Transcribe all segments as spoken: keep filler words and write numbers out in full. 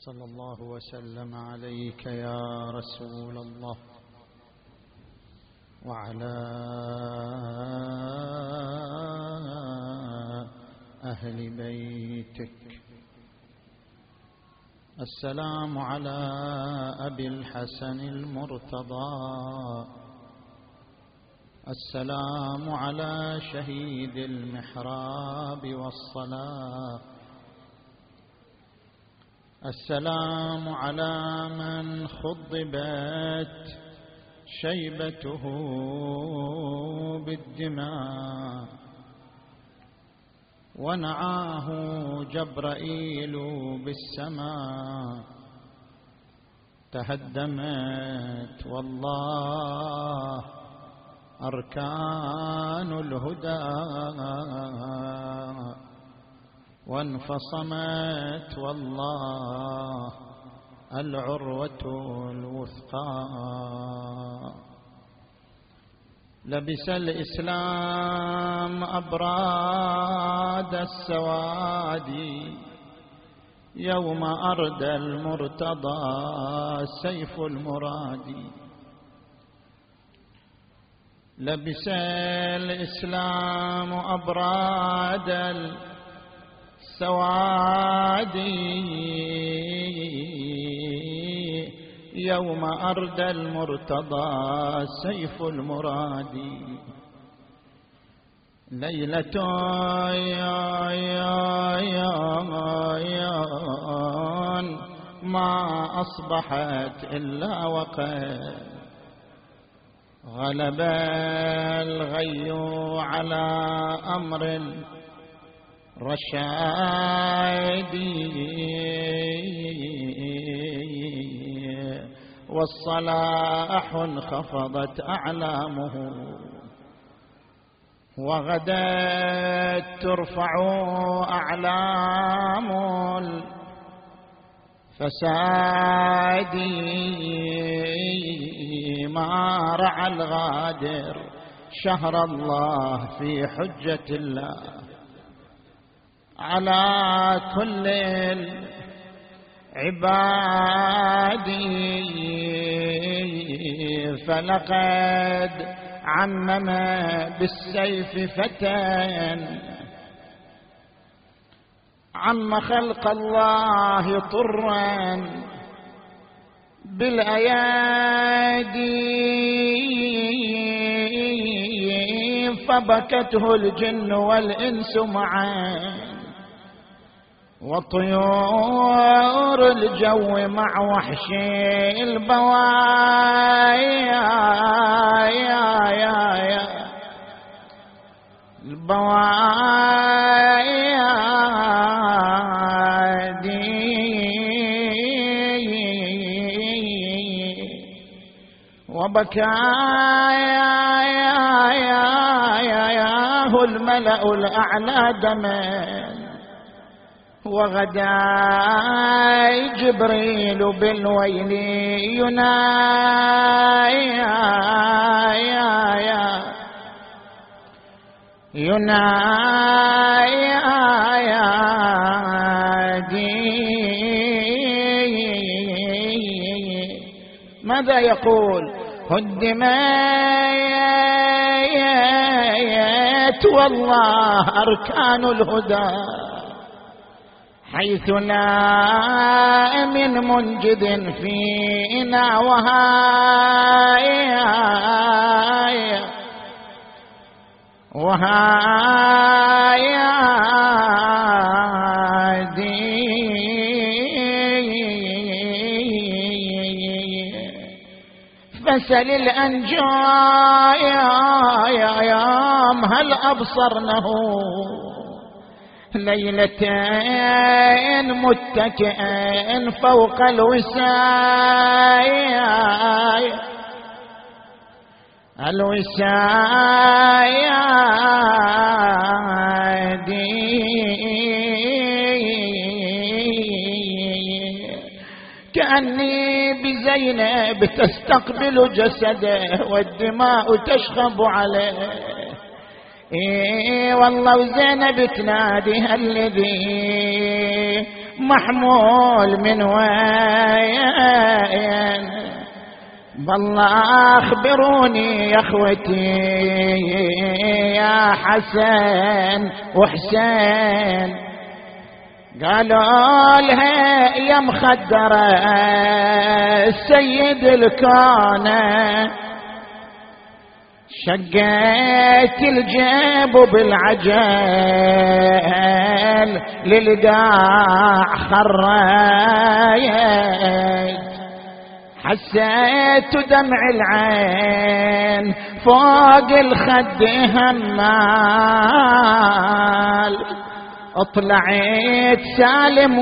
صلى الله وسلم عليك يا رسول الله وعلى أهل بيتك. السلام على أبي الحسن المرتضى، السلام على شهيد المحراب والصلاة، السلام على من خضبت شيبته بالدماء ونعاه جبرائيل بالسماء، تهدمت والله أركان الهدى وانفصمت والله العروة الوثقى. لبس الإسلام أبراد السواد يوم أردى المرتضى سيف المراد. لبس الإسلام أبراد السواد يوم أردى المرتضى سيف المراد. ليلة ما أصبحت إلا وقد غلب الغي على أمر الرشاد والصلاح انخفضت أعلامه وغدت ترفع أعلام الفساد. ما رعى الغادر شهر الله في حجة الله على كل العباد، فلقد عمم بالسيف فتى عم خلق الله طرا بالأيادي، فبكته الجن والإنس معا وطيور الجو مع وحش البوايا البوايا وبكاياه الملأ الأعلى دما، وغدا جبريل بالويل ينايا ينايا. ماذا يقول؟ هدمت والله أركان الهدى حيث لا من منجد فينا وهايا وهايا فسل الأنجام هل أبصرنه ليلتين متكئا فوق الوسايا الوسايا كأني بزينب تستقبل جسده والدماء تشخب عليه. إيه والله وزينب تنادي الذي محمول من وين؟ بالله أخبروني يا أخوتي يا حسن وحسين. قالوا لها يا مخدرة السيد الكون، شقيت الجيب بالعجل للقاع خريت، حسيت دمع العين فوق الخد همال، اطلعت سالم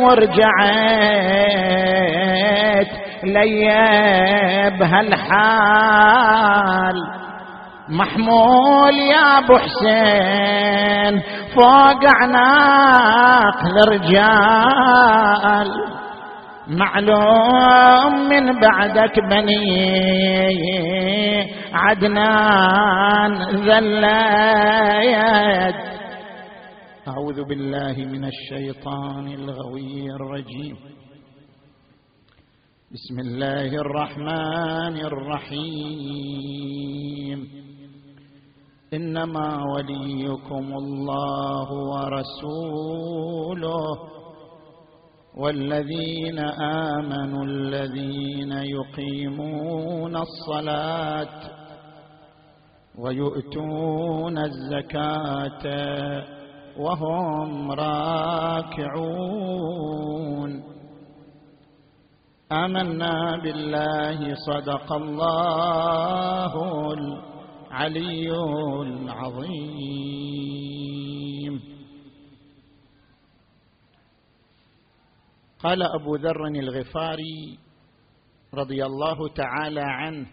ورجعت لي بهالحال. محمول يا ابو حسين فوق اعناق الرجال، معلوم من بعدك بني عدنان ذليت. أعوذ بالله من الشيطان الغوي الرجيم. بسم الله الرحمن الرحيم. إنما وليكم الله ورسوله والذين آمنوا الذين يقيمون الصلاة ويؤتون الزكاة وهم راكعون. آمنا بالله صدق الله العلي العظيم. قال أبو ذر الغفاري رضي الله تعالى عنه: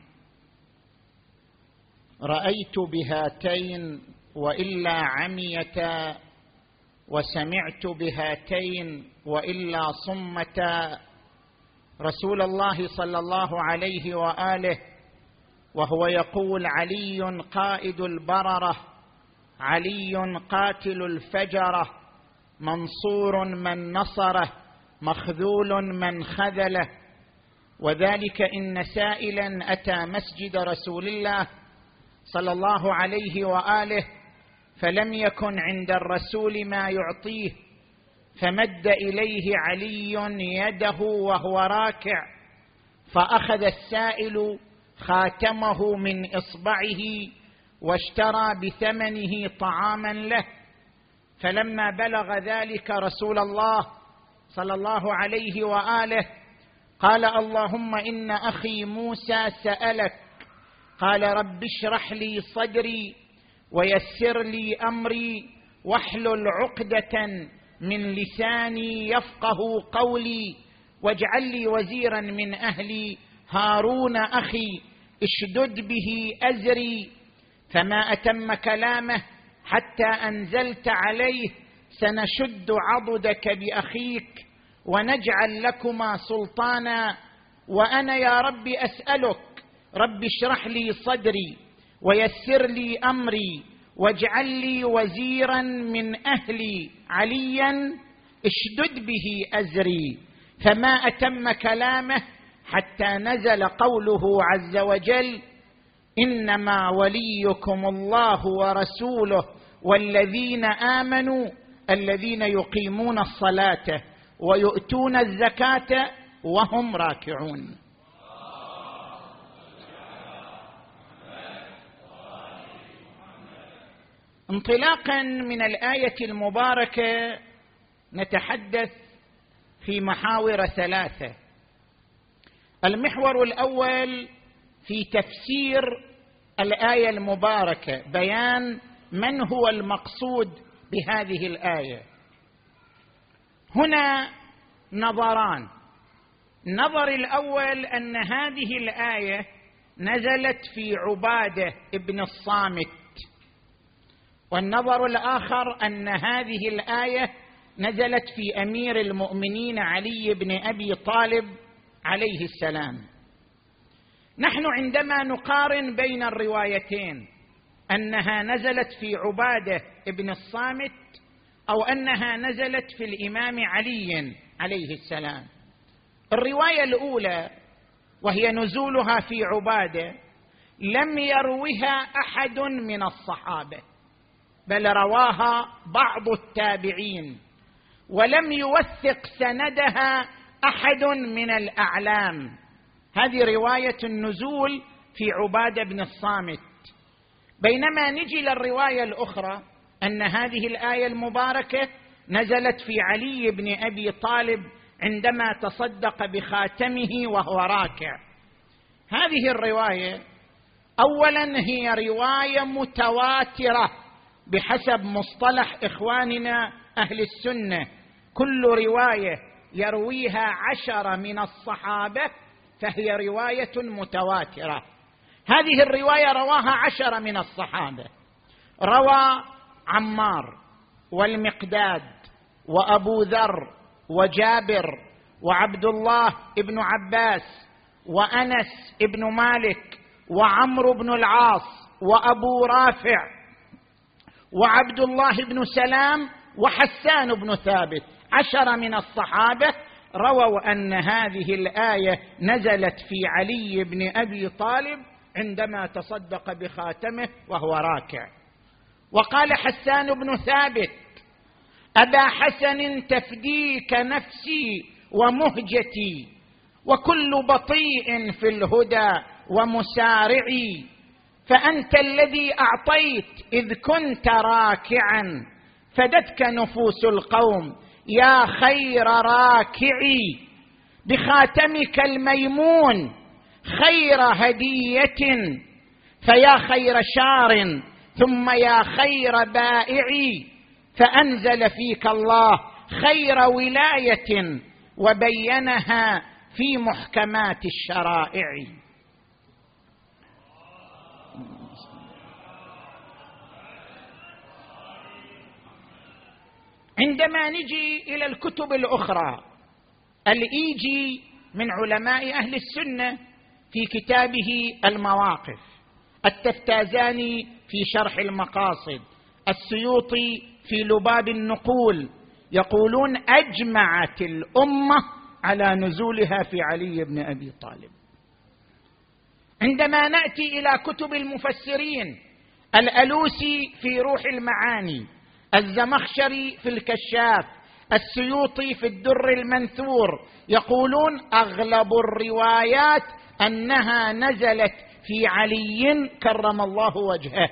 رأيت بهاتين وإلا عميتا، وسمعت بهاتين وإلا صمتا، رسول الله صلى الله عليه وآله وهو يقول: علي قائد البررة، علي قاتل الفجرة، منصور من نصره، مخذول من خذله. وذلك إن سائلا أتى مسجد رسول الله صلى الله عليه وآله فلم يكن عند الرسول ما يعطيه، فمد إليه علي يده وهو راكع، فأخذ السائل خاتمه من إصبعه واشترى بثمنه طعاما له. فلما بلغ ذلك رسول الله صلى الله عليه وآله قال: اللهم إن أخي موسى سألك. قال: رب اشرح لي صدري ويسر لي أمري واحلل عقدة من لساني يفقه قولي واجعل لي وزيرا من أهلي هارون أخي اشدد به أزري. فما أتم كلامه حتى أنزلت عليه: سنشد عضدك بأخيك ونجعل لكما سلطانا. وأنا يا رب أسألك: رب اشرح لي صدري ويسر لي أمري واجعل لي وزيرا من أهلي عليا اشدد به أزري. فما أتم كلامه حتى نزل قوله عز وجل: إنما وليكم الله ورسوله والذين آمنوا الذين يقيمون الصلاة ويؤتون الزكاة وهم راكعون. انطلاقا من الآية المباركة نتحدث في محاور ثلاثة. المحور الأول في تفسير الآية المباركة، بيان من هو المقصود بهذه الآية. هنا نظران: النظر الأول أن هذه الآية نزلت في عبادة ابن الصامت، والنظر الآخر أن هذه الآية نزلت في أمير المؤمنين علي بن أبي طالب عليه السلام. نحن عندما نقارن بين الروايتين أنها نزلت في عبادة ابن الصامت أو أنها نزلت في الإمام علي عليه السلام. الرواية الأولى وهي نزولها في عبادة لم يروها أحد من الصحابة، بل رواها بعض التابعين، ولم يوثق سندها أحد من الأعلام. هذه رواية النزول في عبادة بن الصامت. بينما نجي للرواية الأخرى أن هذه الآية المباركة نزلت في علي بن أبي طالب عندما تصدق بخاتمه وهو راكع. هذه الرواية أولا هي رواية متواترة بحسب مصطلح إخواننا أهل السنة، كل رواية يرويها عشرة من الصحابة فهي رواية متواترة. هذه الرواية رواها عشرة من الصحابة، روى عمار والمقداد وأبو ذر وجابر وعبد الله بن عباس وأنس بن مالك وعمرو بن العاص وأبو رافع وعبد الله بن سلام وحسان بن ثابت. عشرة من الصحابة رووا أن هذه الآية نزلت في علي بن أبي طالب عندما تصدق بخاتمه وهو راكع. وقال حسان بن ثابت: أبا حسن تفديك نفسي ومهجتي، وكل بطيء في الهدى ومسارعي، فأنت الذي أعطيت إذ كنت راكعا، فدتك نفوس القوم يا خير راكعي، بخاتمك الميمون خير هدية، فيا خير شار ثم يا خير بائعي، فأنزل فيك الله خير ولاية وبينها في محكمات الشرائع. عندما نجي إلى الكتب الأخرى، الإيجي من علماء أهل السنة في كتابه المواقف، التفتازاني في شرح المقاصد، السيوطي في لباب النقول، يقولون أجمعت الأمة على نزولها في علي بن أبي طالب. عندما نأتي إلى كتب المفسرين، الألوسي في روح المعاني، الزمخشري في الكشاف، السيوطي في الدر المنثور، يقولون أغلب الروايات أنها نزلت في علي كرم الله وجهه.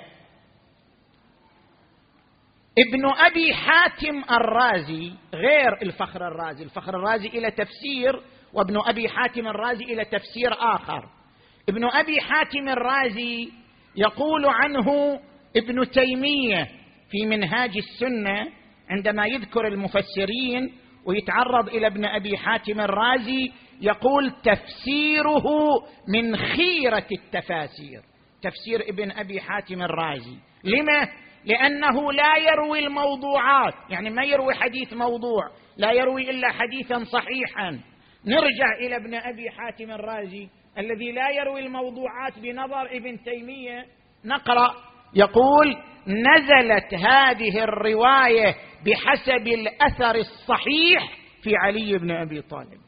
ابن أبي حاتم الرازي غير الفخر الرازي، الفخر الرازي إلى تفسير، وابن أبي حاتم الرازي إلى تفسير آخر. ابن أبي حاتم الرازي يقول عنه ابن تيمية في منهاج السنة عندما يذكر المفسرين ويتعرض إلى ابن أبي حاتم الرازي، يقول تفسيره من خيرة التفاسير، تفسير ابن أبي حاتم الرازي. لما؟ لأنه لا يروي الموضوعات، يعني ما يروي حديث موضوع، لا يروي إلا حديثا صحيحا. نرجع إلى ابن أبي حاتم الرازي الذي لا يروي الموضوعات بنظر ابن تيمية، نقرأ يقول: نزلت هذه الرواية بحسب الأثر الصحيح في علي بن أبي طالب.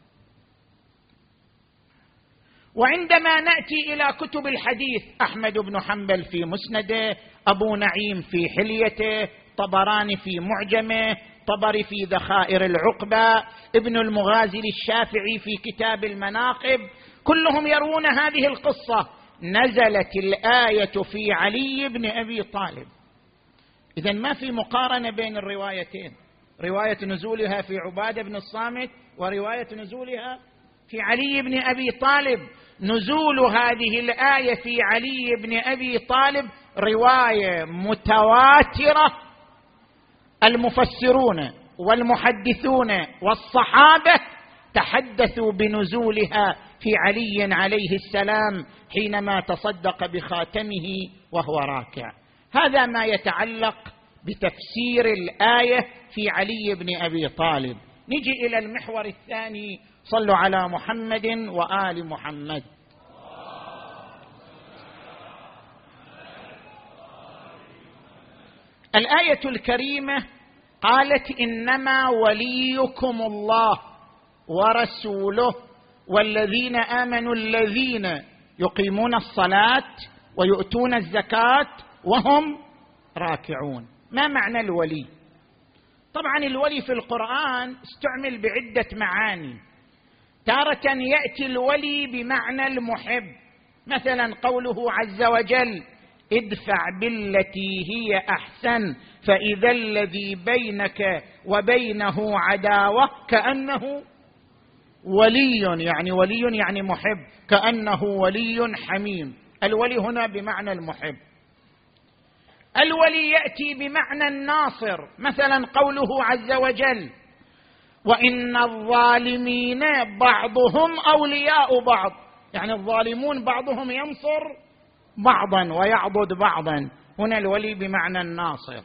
وعندما نأتي إلى كتب الحديث، أحمد بن حنبل في مسنده، أبو نعيم في حليته، طبراني في معجمه، طبري في ذخائر العقبة، ابن المغازي الشافعي في كتاب المناقب، كلهم يروون هذه القصة: نزلت الآية في علي بن أبي طالب. إذن ما في مقارنة بين الروايتين، رواية نزولها في عبادة بن الصامت ورواية نزولها في علي بن أبي طالب. نزول هذه الآية في علي بن أبي طالب رواية متواترة، المفسرون والمحدثون والصحابة تحدثوا بنزولها في علي عليه السلام حينما تصدق بخاتمه وهو راكع. هذا ما يتعلق بتفسير الآية في علي بن أبي طالب. نجي إلى المحور الثاني، صلوا على محمد وآل محمد. الآية الكريمة قالت: إنما وليكم الله ورسوله والذين آمنوا الذين يقيمون الصلاة ويؤتون الزكاة وهم راكعون. ما معنى الولي؟ طبعا الولي في القرآن استعمل بعدة معاني. تارة يأتي الولي بمعنى المحب، مثلا قوله عز وجل ادفع بالتي هي أحسن فإذا الذي بينك وبينه عداوة كأنه ولي، يعني ولي يعني محب، كأنه ولي حميم. الولي هنا بمعنى المحب. الولي يأتي بمعنى الناصر، مثلا قوله عز وجل وإن الظالمين بعضهم أولياء بعض، يعني الظالمون بعضهم ينصر بعضا ويعضد بعضا. هنا الولي بمعنى الناصر.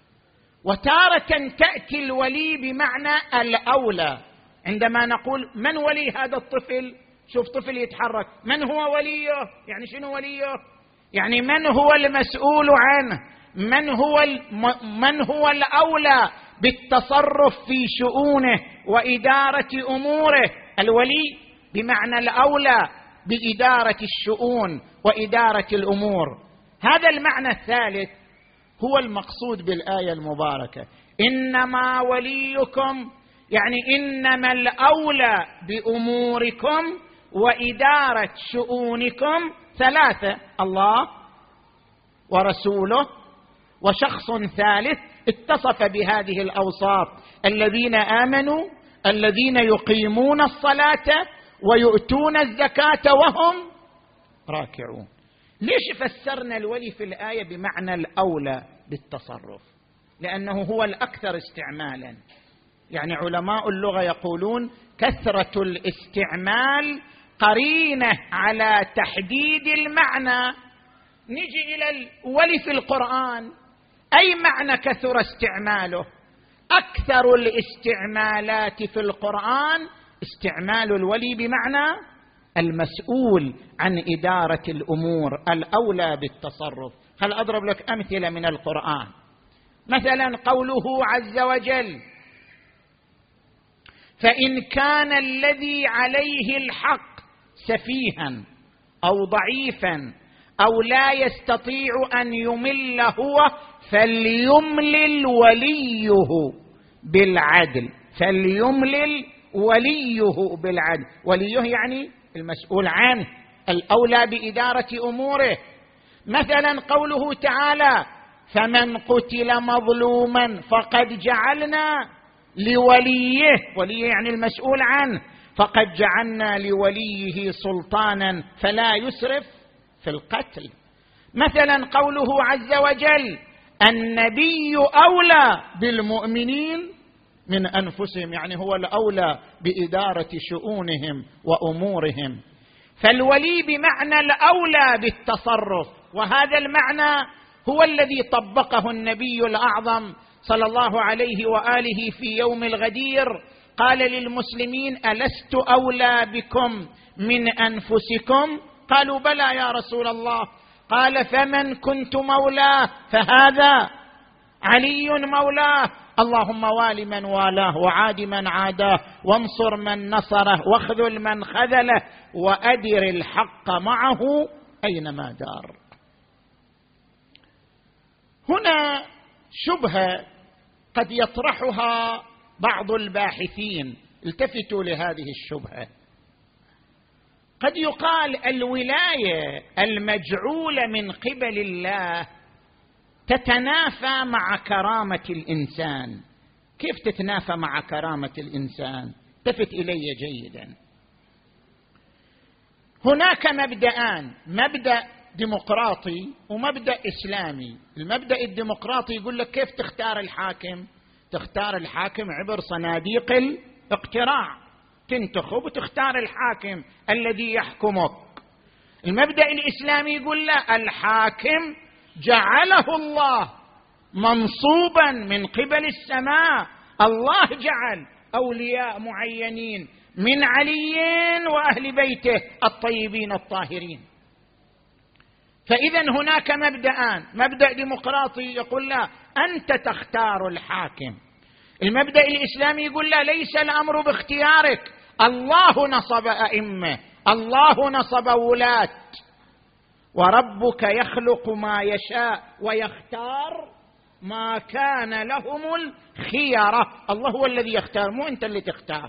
وتارة تأتي الولي بمعنى الأولى، عندما نقول من ولي هذا الطفل، شوف طفل يتحرك، من هو وليه؟ يعني شنو وليه؟ يعني من هو المسؤول عنه، من هو من هو الأولى بالتصرف في شؤونه وإدارة أموره. الولي بمعنى الأولى بإدارة الشؤون وإدارة الأمور. هذا المعنى الثالث هو المقصود بالآية المباركة، إنما وليكم، يعني إنما الأولى بأموركم وإدارة شؤونكم ثلاثة: الله ورسوله وشخص ثالث اتصف بهذه الأوصاف: الذين آمنوا الذين يقيمون الصلاة ويؤتون الزكاة وهم راكعون. ليش فسرنا الولي في الآية بمعنى الأولى بالتصرف؟ لأنه هو الأكثر استعمالا. يعني علماء اللغة يقولون كثرة الاستعمال قرينة على تحديد المعنى. نجي إلى الولي في القرآن، أي معنى كثر استعماله؟ أكثر الاستعمالات في القرآن استعمال الولي بمعنى المسؤول عن إدارة الأمور، الأولى بالتصرف. هل أضرب لك أمثلة من القرآن؟ مثلا قوله عز وجل فإن كان الذي عليه الحق سفيها أو ضعيفا أو لا يستطيع أن يمل هو فليملل وليه بالعدل. فليملل وليه بالعدل، وليه يعني المسؤول عنه، الأولى بإدارة أموره. مثلا قوله تعالى فمن قتل مظلوما فقد جعلنا لوليه، وليه يعني المسؤول عنه، فقد جعلنا لوليه سلطانا فلا يسرف في القتل. مثلا قوله عز وجل النبي أولى بالمؤمنين من أنفسهم، يعني هو الأولى بإدارة شؤونهم وأمورهم. فالولي بمعنى الأولى بالتصرف، وهذا المعنى هو الذي طبقه النبي الأعظم صلى الله عليه وآله في يوم الغدير. قال للمسلمين ألست أولى بكم من أنفسكم؟ قالوا بلى يا رسول الله. قال فمن كنت مولاه فهذا علي مولاه، اللهم وال من والاه وعاد من عاداه وانصر من نصره واخذل من خذله وأدر الحق معه أينما دار. هنا شبهة قد يطرحها بعض الباحثين، التفتوا لهذه الشبهة. قد يقال الولاية المجعولة من قبل الله تتنافى مع كرامة الإنسان. كيف تتنافى مع كرامة الإنسان؟ التفت إلي جيدا. هناك مبدأان: مبدأ ديمقراطي ومبدأ إسلامي. المبدأ الديمقراطي يقول لك كيف تختار الحاكم؟ تختار الحاكم عبر صناديق الاقتراع، تنتخب وتختار الحاكم الذي يحكمك. المبدأ الإسلامي يقول لا، الحاكم جعله الله منصوبا من قبل السماء، الله جعل أولياء معينين من علي وأهل بيته الطيبين الطاهرين. فإذا هناك مبدأان: مبدأ ديمقراطي يقول لا، أنت تختار الحاكم. المبدأ الإسلامي يقول لا، ليس الأمر باختيارك، الله نصب أئمة، الله نصب ولاة، وربك يخلق ما يشاء ويختار ما كان لهم الخيرة. الله هو الذي يختار، مو أنت اللي تختار.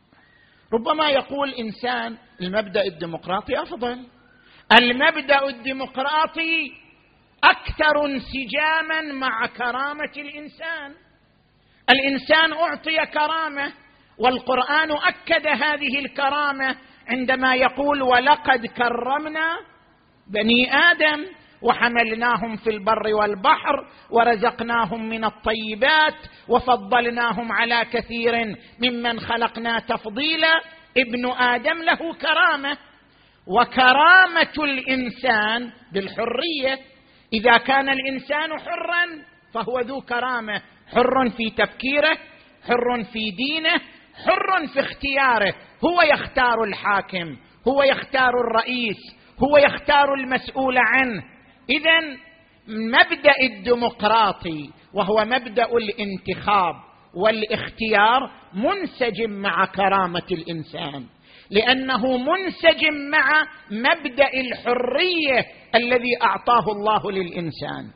ربما يقول إنسان المبدأ الديمقراطي أفضل، المبدأ الديمقراطي أكثر انسجاما مع كرامة الإنسان. الإنسان أعطي كرامة، والقرآن أكد هذه الكرامة عندما يقول ولقد كرمنا بني آدم وحملناهم في البر والبحر ورزقناهم من الطيبات وفضلناهم على كثير ممن خلقنا تفضيلا. ابن آدم له كرامة، وكرامة الإنسان بالحرية. إذا كان الإنسان حرا فهو ذو كرامة، حر في تفكيره، حر في دينه، حر في اختياره. هو يختار الحاكم، هو يختار الرئيس، هو يختار المسؤول عنه. إذن مبدأ الديمقراطي وهو مبدأ الانتخاب والاختيار منسجم مع كرامة الإنسان، لأنه منسجم مع مبدأ الحرية الذي أعطاه الله للإنسان.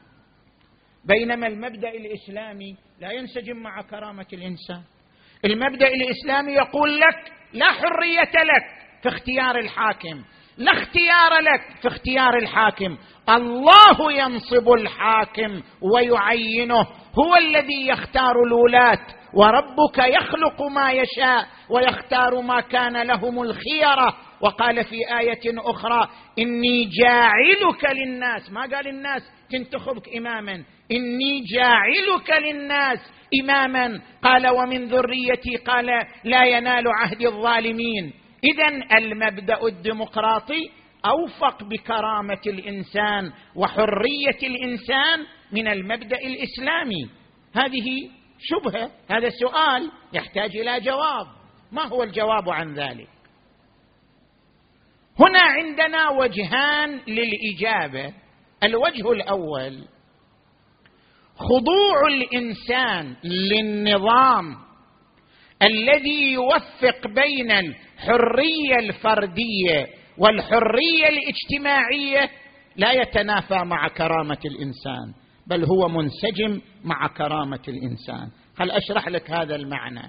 بينما المبدأ الإسلامي لا ينسجم مع كرامة الإنسان. المبدأ الإسلامي يقول لك لا حرية لك في اختيار الحاكم، لا اختيار لك في اختيار الحاكم، الله ينصب الحاكم ويعينه، هو الذي يختار الولاة، وربك يخلق ما يشاء ويختار ما كان لهم الخيرة. وقال في آية أخرى إني جاعلك للناس، ما قال الناس تنتخبك إماما، إني جاعلك للناس إماما، قال ومن ذريتي، قال لا ينال عهد الظالمين. إذن المبدأ الديمقراطي أوفق بكرامة الإنسان وحرية الإنسان من المبدأ الإسلامي. هذه شبهة، هذا سؤال يحتاج إلى جواب. ما هو الجواب عن ذلك؟ هنا عندنا وجهان للإجابة. الوجه الأول خضوع الإنسان للنظام الذي يوفق بين الحرية الفردية والحرية الاجتماعية لا يتنافى مع كرامة الإنسان، بل هو منسجم مع كرامة الإنسان. هل أشرح لك هذا المعنى؟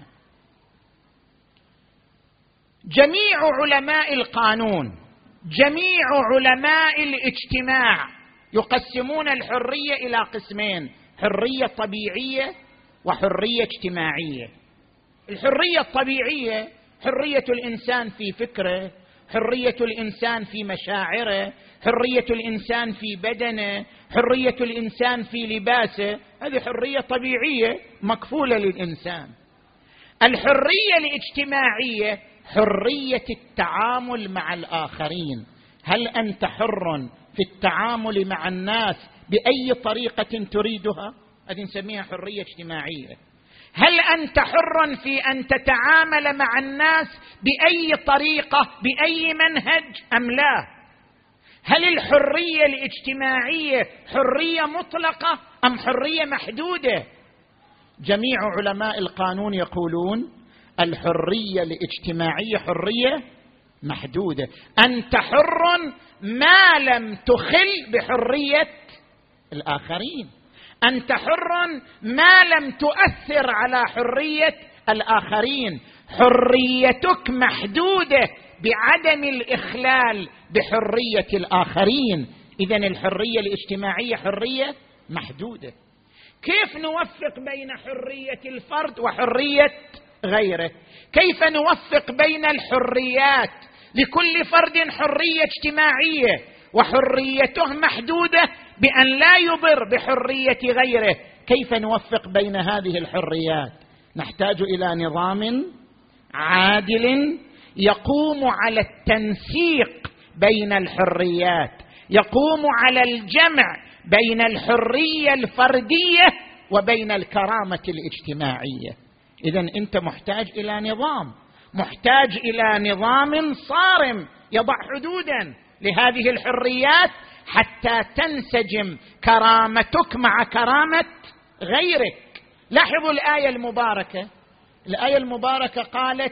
جميع علماء القانون، جميع علماء الاجتماع يقسمون الحرية إلى قسمين: حرية طبيعية وحرية اجتماعية. الحرية الطبيعية حرية الإنسان في فكره، حرية الإنسان في مشاعره، حرية الإنسان في بدنه، حرية الإنسان في لباسه. هذه حرية طبيعية مكفولة للإنسان. الحرية الاجتماعية حرية التعامل مع الآخرين. هل أنت حر في التعامل مع الناس بأي طريقة تريدها؟ هذه نسميها حرية اجتماعية. هل أنت حر في أن تتعامل مع الناس بأي طريقة بأي منهج أم لا؟ هل الحرية الاجتماعية حرية مطلقة أم حرية محدودة؟ جميع علماء القانون يقولون الحرية الاجتماعية حرية محدودة. أنت حر ما لم تخل بحرية الآخرين، أنت حر ما لم تؤثر على حرية الآخرين. حريتك محدودة بعدم الإخلال بحرية الآخرين. إذن الحرية الاجتماعية حرية محدودة. كيف نوفق بين حرية الفرد وحرية غيره؟ كيف نوفق بين الحريات؟ لكل فرد حرية اجتماعية وحريته محدودة بأن لا يضر بحرية غيره. كيف نوفق بين هذه الحريات؟ نحتاج إلى نظام عادل يقوم على التنسيق بين الحريات، يقوم على الجمع بين الحرية الفردية وبين الكرامة الاجتماعية. إذن أنت محتاج إلى نظام، محتاج إلى نظام صارم يضع حدودا لهذه الحريات حتى تنسجم كرامتك مع كرامة غيرك. لاحظوا الآية المباركة. الآية المباركة قالت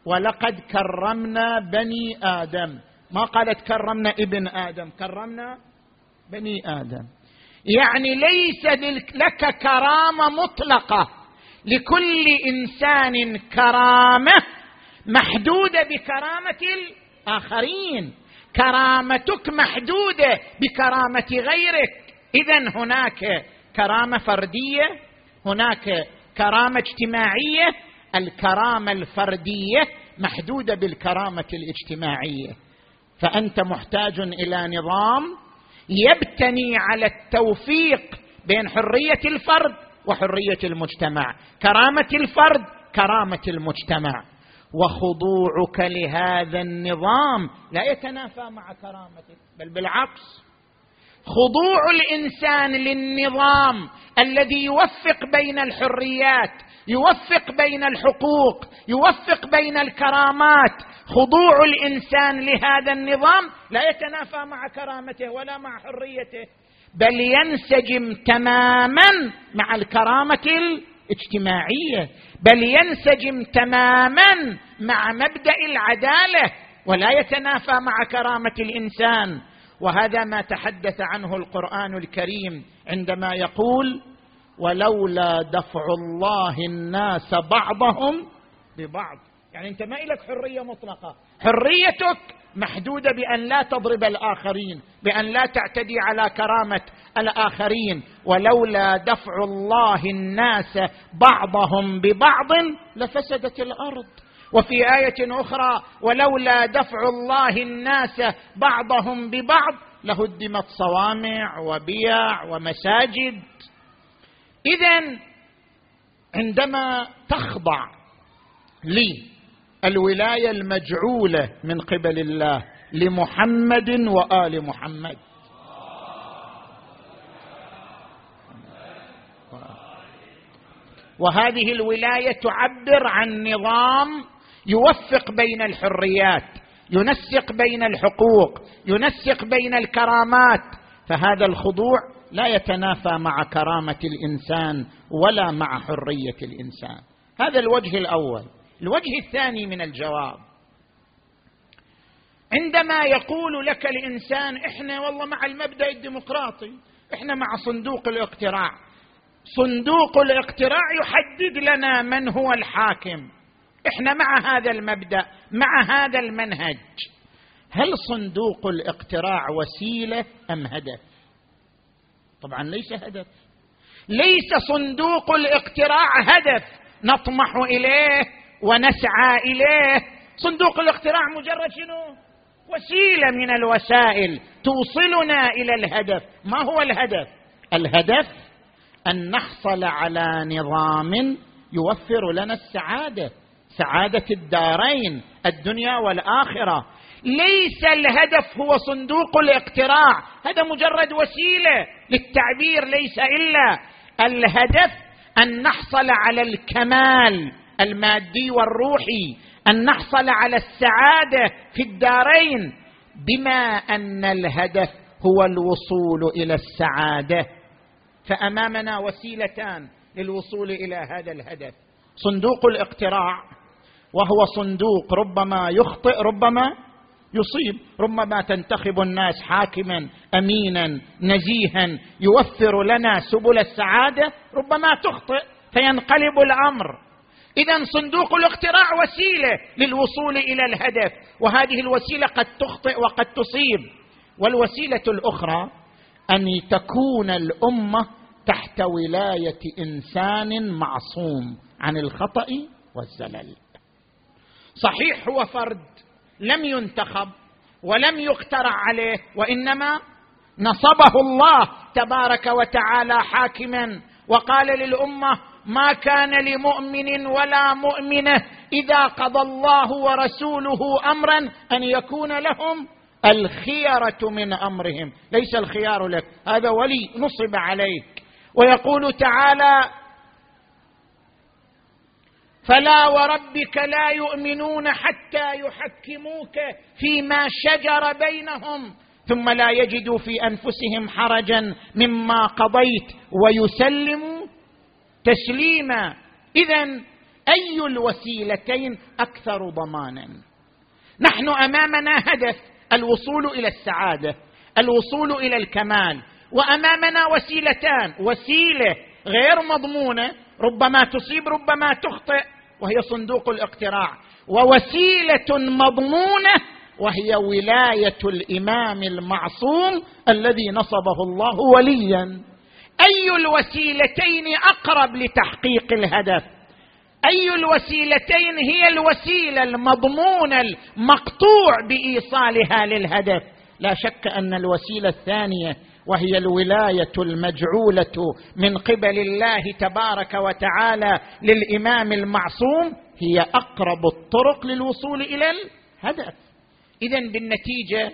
ولقد كرمنا بني آدم، ما قالت كرمنا ابن آدم، كرمنا بني آدم. يعني ليس لك كرامة مطلقة، لكل إنسان كرامة محدودة بكرامة الآخرين، كرامتك محدودة بكرامة غيرك. إذن هناك كرامة فردية، هناك كرامة اجتماعية. الكرامة الفردية محدودة بالكرامة الاجتماعية، فأنت محتاج إلى نظام يبتني على التوفيق بين حرية الفرد وحرية المجتمع، كرامة الفرد كرامة المجتمع. وخضوعك لهذا النظام لا يتنافى مع كرامتك، بل بالعكس، خضوع الإنسان للنظام الذي يوفق بين الحريات، يوفق بين الحقوق، يوفق بين الكرامات، خضوع الإنسان لهذا النظام لا يتنافى مع كرامته ولا مع حريته، بل ينسجم تماما مع الكرامة الاجتماعية، بل ينسجم تماما مع مبدأ العدالة، ولا يتنافى مع كرامة الإنسان. وهذا ما تحدث عنه القرآن الكريم عندما يقول: ولولا دفع الله الناس بعضهم ببعض. يعني أنت ما لك حرية مطلقة، حريتك محدودة بأن لا تضرب الآخرين، بأن لا تعتدي على كرامة الآخرين. ولولا دفع الله الناس بعضهم ببعض لفسدت الأرض. وفي آية أخرى: ولولا دفع الله الناس بعضهم ببعض لهدمت صوامع وبيع ومساجد. إذن عندما تخضع للولاية المجعولة من قبل الله لمحمد وآل محمد، وهذه الولاية تعبر عن نظام يوفق بين الحريات، ينسق بين الحقوق، ينسق بين الكرامات، فهذا الخضوع لا يتنافى مع كرامة الإنسان ولا مع حرية الإنسان. هذا الوجه الأول. الوجه الثاني من الجواب: عندما يقول لك الإنسان إحنا والله مع المبدأ الديمقراطي، إحنا مع صندوق الاقتراع، صندوق الاقتراع يحدد لنا من هو الحاكم، إحنا مع هذا المبدأ، مع هذا المنهج. هل صندوق الاقتراع وسيلة أم هدف؟ طبعا ليس هدف، ليس صندوق الاقتراع هدف نطمح إليه ونسعى إليه. صندوق الاقتراع مجرد شنو؟ وسيلة من الوسائل توصلنا إلى الهدف. ما هو الهدف؟ الهدف أن نحصل على نظام يوفر لنا السعادة، سعادة الدارين الدنيا والآخرة. ليس الهدف هو صندوق الاقتراع، هذا مجرد وسيلة للتعبير، ليس إلا الهدف أن نحصل على الكمال المادي والروحي، أن نحصل على السعادة في الدارين، بما أن الهدف هو الوصول إلى السعادة. فأمامنا وسيلتان للوصول إلى هذا الهدف: صندوق الاقتراع، وهو صندوق ربما يخطئ ربما يصيب، ربما تنتخب الناس حاكما أمينا نزيها يوفر لنا سبل السعادة، ربما تخطئ فينقلب الأمر. إذن صندوق الاقتراع وسيلة للوصول إلى الهدف، وهذه الوسيلة قد تخطئ وقد تصيب. والوسيلة الأخرى أن تكون الأمة تحت ولاية إنسان معصوم عن الخطأ والزلل. صحيح هو فرد لم ينتخب ولم يقترع عليه، وإنما نصبه الله تبارك وتعالى حاكما، وقال للأمة: ما كان لمؤمن ولا مؤمنة إذا قضى الله ورسوله أمرا أن يكون لهم الخيرة من أمرهم. ليس الخيار لك، هذا ولي نصب عليك. ويقول تعالى: فلا وربك لا يؤمنون حتى يحكموك فيما شجر بينهم ثم لا يجدوا في أنفسهم حرجا مما قضيت ويسلموا تسليما. إذن أي الوسيلتين أكثر ضمانا؟ نحن أمامنا هدف الوصول إلى السعادة، الوصول إلى الكمال، وأمامنا وسيلتان: وسيلة غير مضمونة ربما تصيب ربما تخطئ وهي صندوق الاقتراع، ووسيلة مضمونة وهي ولاية الإمام المعصوم الذي نصبه الله وليا. أي الوسيلتين أقرب لتحقيق الهدف؟ أي الوسيلتين هي الوسيلة المضمونة المقطوع بإيصالها للهدف؟ لا شك أن الوسيلة الثانية وهي الولاية المجعولة من قبل الله تبارك وتعالى للإمام المعصوم هي أقرب الطرق للوصول إلى الهدف. إذن بالنتيجة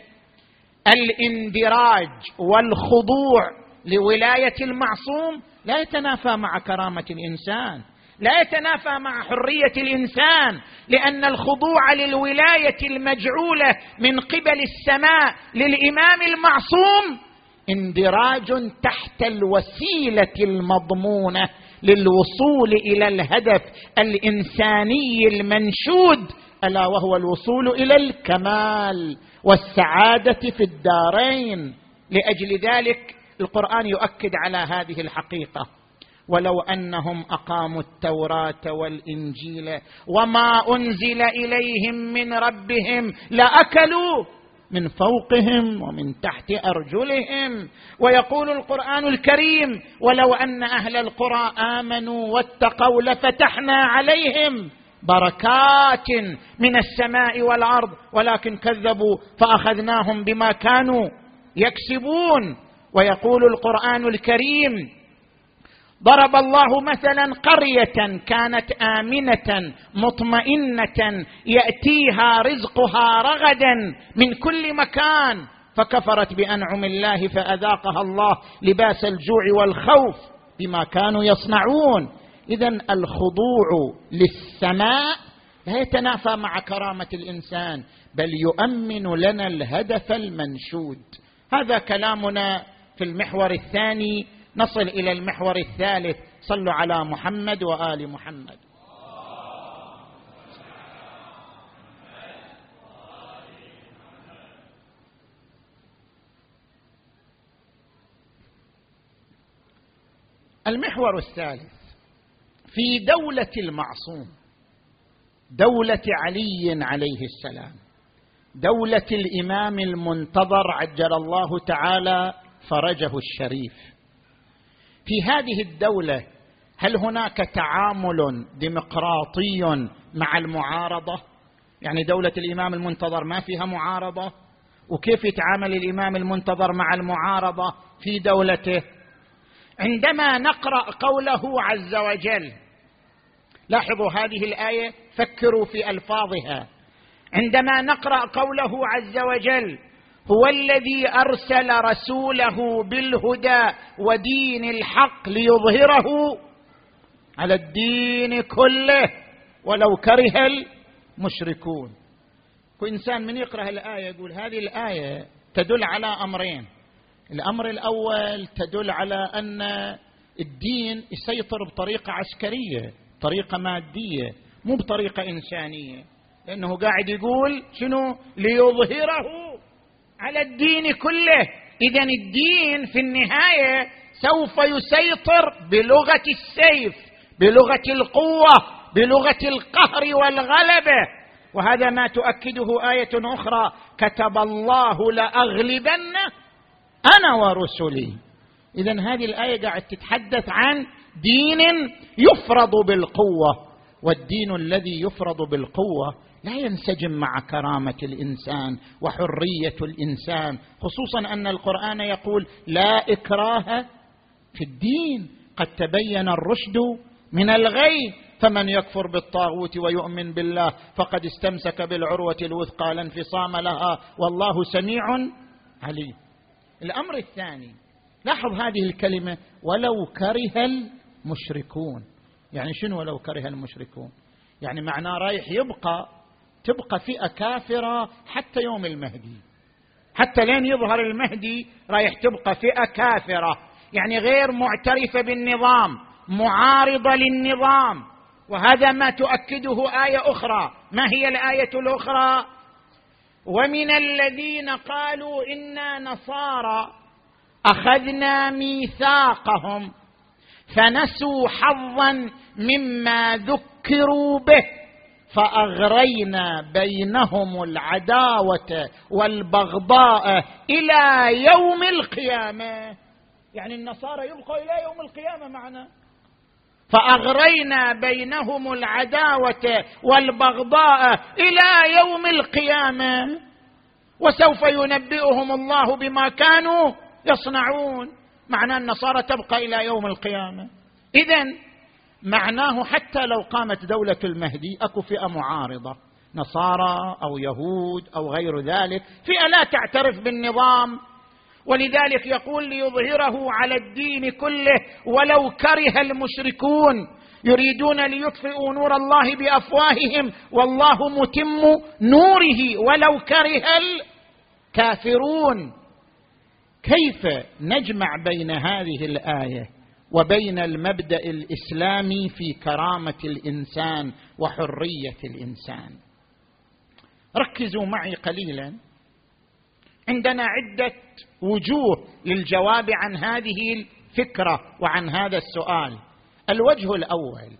الاندراج والخضوع لولاية المعصوم لا يتنافى مع كرامة الإنسان، لا يتنافى مع حرية الإنسان، لأن الخضوع للولاية المجعولة من قبل السماء للإمام المعصوم اندراج تحت الوسيلة المضمونة للوصول إلى الهدف الإنساني المنشود، ألا وهو الوصول إلى الكمال والسعادة في الدارين. لأجل ذلك القرآن يؤكد على هذه الحقيقة: ولو أنهم أقاموا التوراة والإنجيل وما أنزل إليهم من ربهم لأكلوا من فوقهم ومن تحت أرجلهم. ويقول القرآن الكريم: ولو أن أهل القرى آمنوا واتقوا لفتحنا عليهم بركات من السماء والأرض ولكن كذبوا فأخذناهم بما كانوا يكسبون. ويقول القرآن الكريم: ضرب الله مثلا قرية كانت آمنة مطمئنة يأتيها رزقها رغدا من كل مكان فكفرت بأنعم الله فأذاقها الله لباس الجوع والخوف بما كانوا يصنعون. إذن الخضوع للسماء لا يتنافى مع كرامة الإنسان، بل يؤمن لنا الهدف المنشود. هذا كلامنا في المحور الثاني. نصل إلى المحور الثالث. صلوا على محمد وآل محمد. المحور الثالث في دولة المعصوم، دولة علي عليه السلام، دولة الإمام المنتظر عجل الله تعالى فرجه الشريف. في هذه الدولة هل هناك تعامل ديمقراطي مع المعارضة؟ يعني دولة الإمام المنتظر ما فيها معارضة؟ وكيف يتعامل الإمام المنتظر مع المعارضة في دولته؟ عندما نقرأ قوله عز وجل، لاحظوا هذه الآية، فكروا في ألفاظها. عندما نقرأ قوله عز وجل: هو الذي أرسل رسوله بالهدى ودين الحق ليظهره على الدين كله ولو كره المشركون. كإنسان من يقرأ الآية يقول هذه الآية تدل على أمرين: الأمر الأول تدل على أن الدين يسيطر بطريقة عسكرية، طريقة مادية، مو بطريقة إنسانية، لأنه قاعد يقول شنو؟ ليظهره على الدين كله. إذن الدين في النهاية سوف يسيطر بلغة السيف، بلغة القوة، بلغة القهر والغلبة. وهذا ما تؤكده آية أخرى: كتب الله لأغلبن أنا ورسلي. إذن هذه الآية قاعد تتحدث عن دين يفرض بالقوة، والدين الذي يفرض بالقوة لا ينسجم مع كرامة الإنسان وحرية الإنسان، خصوصا أن القرآن يقول: لا إكراه في الدين قد تبين الرشد من الغي فمن يكفر بالطاغوت ويؤمن بالله فقد استمسك بالعروة الوثقى لا انفصام لها والله سميع عليم. الأمر الثاني، لاحظ هذه الكلمة: ولو كره المشركون. يعني شنو ولو كره المشركون؟ يعني معناه رايح يبقى تبقى فئة كافرة حتى يوم المهدي، حتى لين يظهر المهدي رايح تبقى فئة كافرة، يعني غير معترفة بالنظام، معارضة للنظام. وهذا ما تؤكده آية أخرى. ما هي الآية الأخرى؟ ومن الذين قالوا إنا نصارى أخذنا ميثاقهم فنسوا حظا مما ذكروا به فأغرينا بينهم العداوة والبغضاء إلى يوم القيامة. يعني النصارى يبقوا إلى يوم القيامة معنا. فأغرينا بينهم العداوة والبغضاء إلى يوم القيامة وسوف ينبئهم الله بما كانوا يصنعون. معنى النصارى تبقى إلى يوم القيامة. إذن معناه حتى لو قامت دولة المهدي أكو فئة معارضة، نصارى أو يهود أو غير ذلك، فئة لا تعترف بالنظام، ولذلك يقول ليظهره على الدين كله ولو كره المشركون يريدون ليطفئوا نور الله بأفواههم والله متم نوره ولو كره الكافرون. كيف نجمع بين هذه الآية وبين المبدأ الإسلامي في كرامة الإنسان وحرية الإنسان؟ ركزوا معي قليلا. عندنا عدة وجوه للجواب عن هذه الفكرة وعن هذا السؤال. الوجه الأول،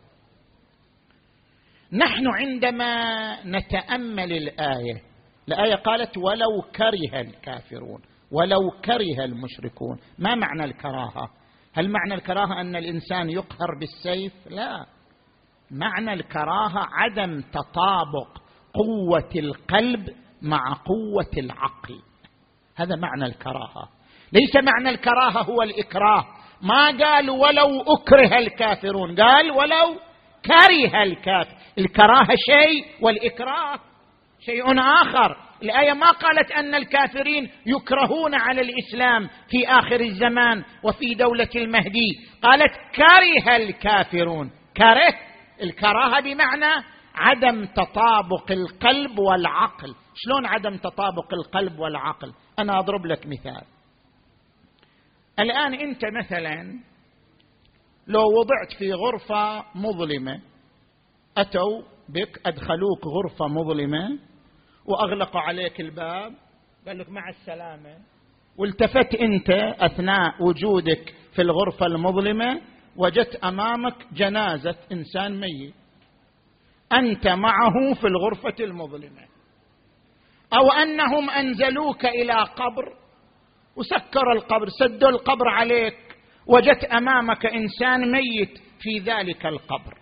نحن عندما نتأمل الآية، الآية قالت ولو كره الكافرون، ولو كره المشركون. ما معنى الكراهة؟ هل معنى الكراهة أن الإنسان يقهر بالسيف؟ لا، معنى الكراهة عدم تطابق قوة القلب مع قوة العقل. هذا معنى الكراهة. ليس معنى الكراهة هو الإكراه. ما قال ولو أكره الكافرون، قال ولو كره الكافر. الكراهة شيء والإكراه شيء آخر. الآية ما قالت أن الكافرين يكرهون على الإسلام في آخر الزمان وفي دولة المهدي، قالت كره الكافرون. كره، الكراهة بمعنى عدم تطابق القلب والعقل. شلون عدم تطابق القلب والعقل؟ أنا أضرب لك مثال. الآن أنت مثلا لو وضعت في غرفة مظلمة، أتوا بك أدخلوك غرفة مظلمة وأغلقوا عليك الباب، قال لك مع السلامة، والتفت أنت أثناء وجودك في الغرفة المظلمة وجدت أمامك جنازة إنسان ميت، أنت معه في الغرفة المظلمة، أو أنهم أنزلوك إلى قبر وسكر القبر، سدوا القبر عليك، وجدت أمامك إنسان ميت في ذلك القبر.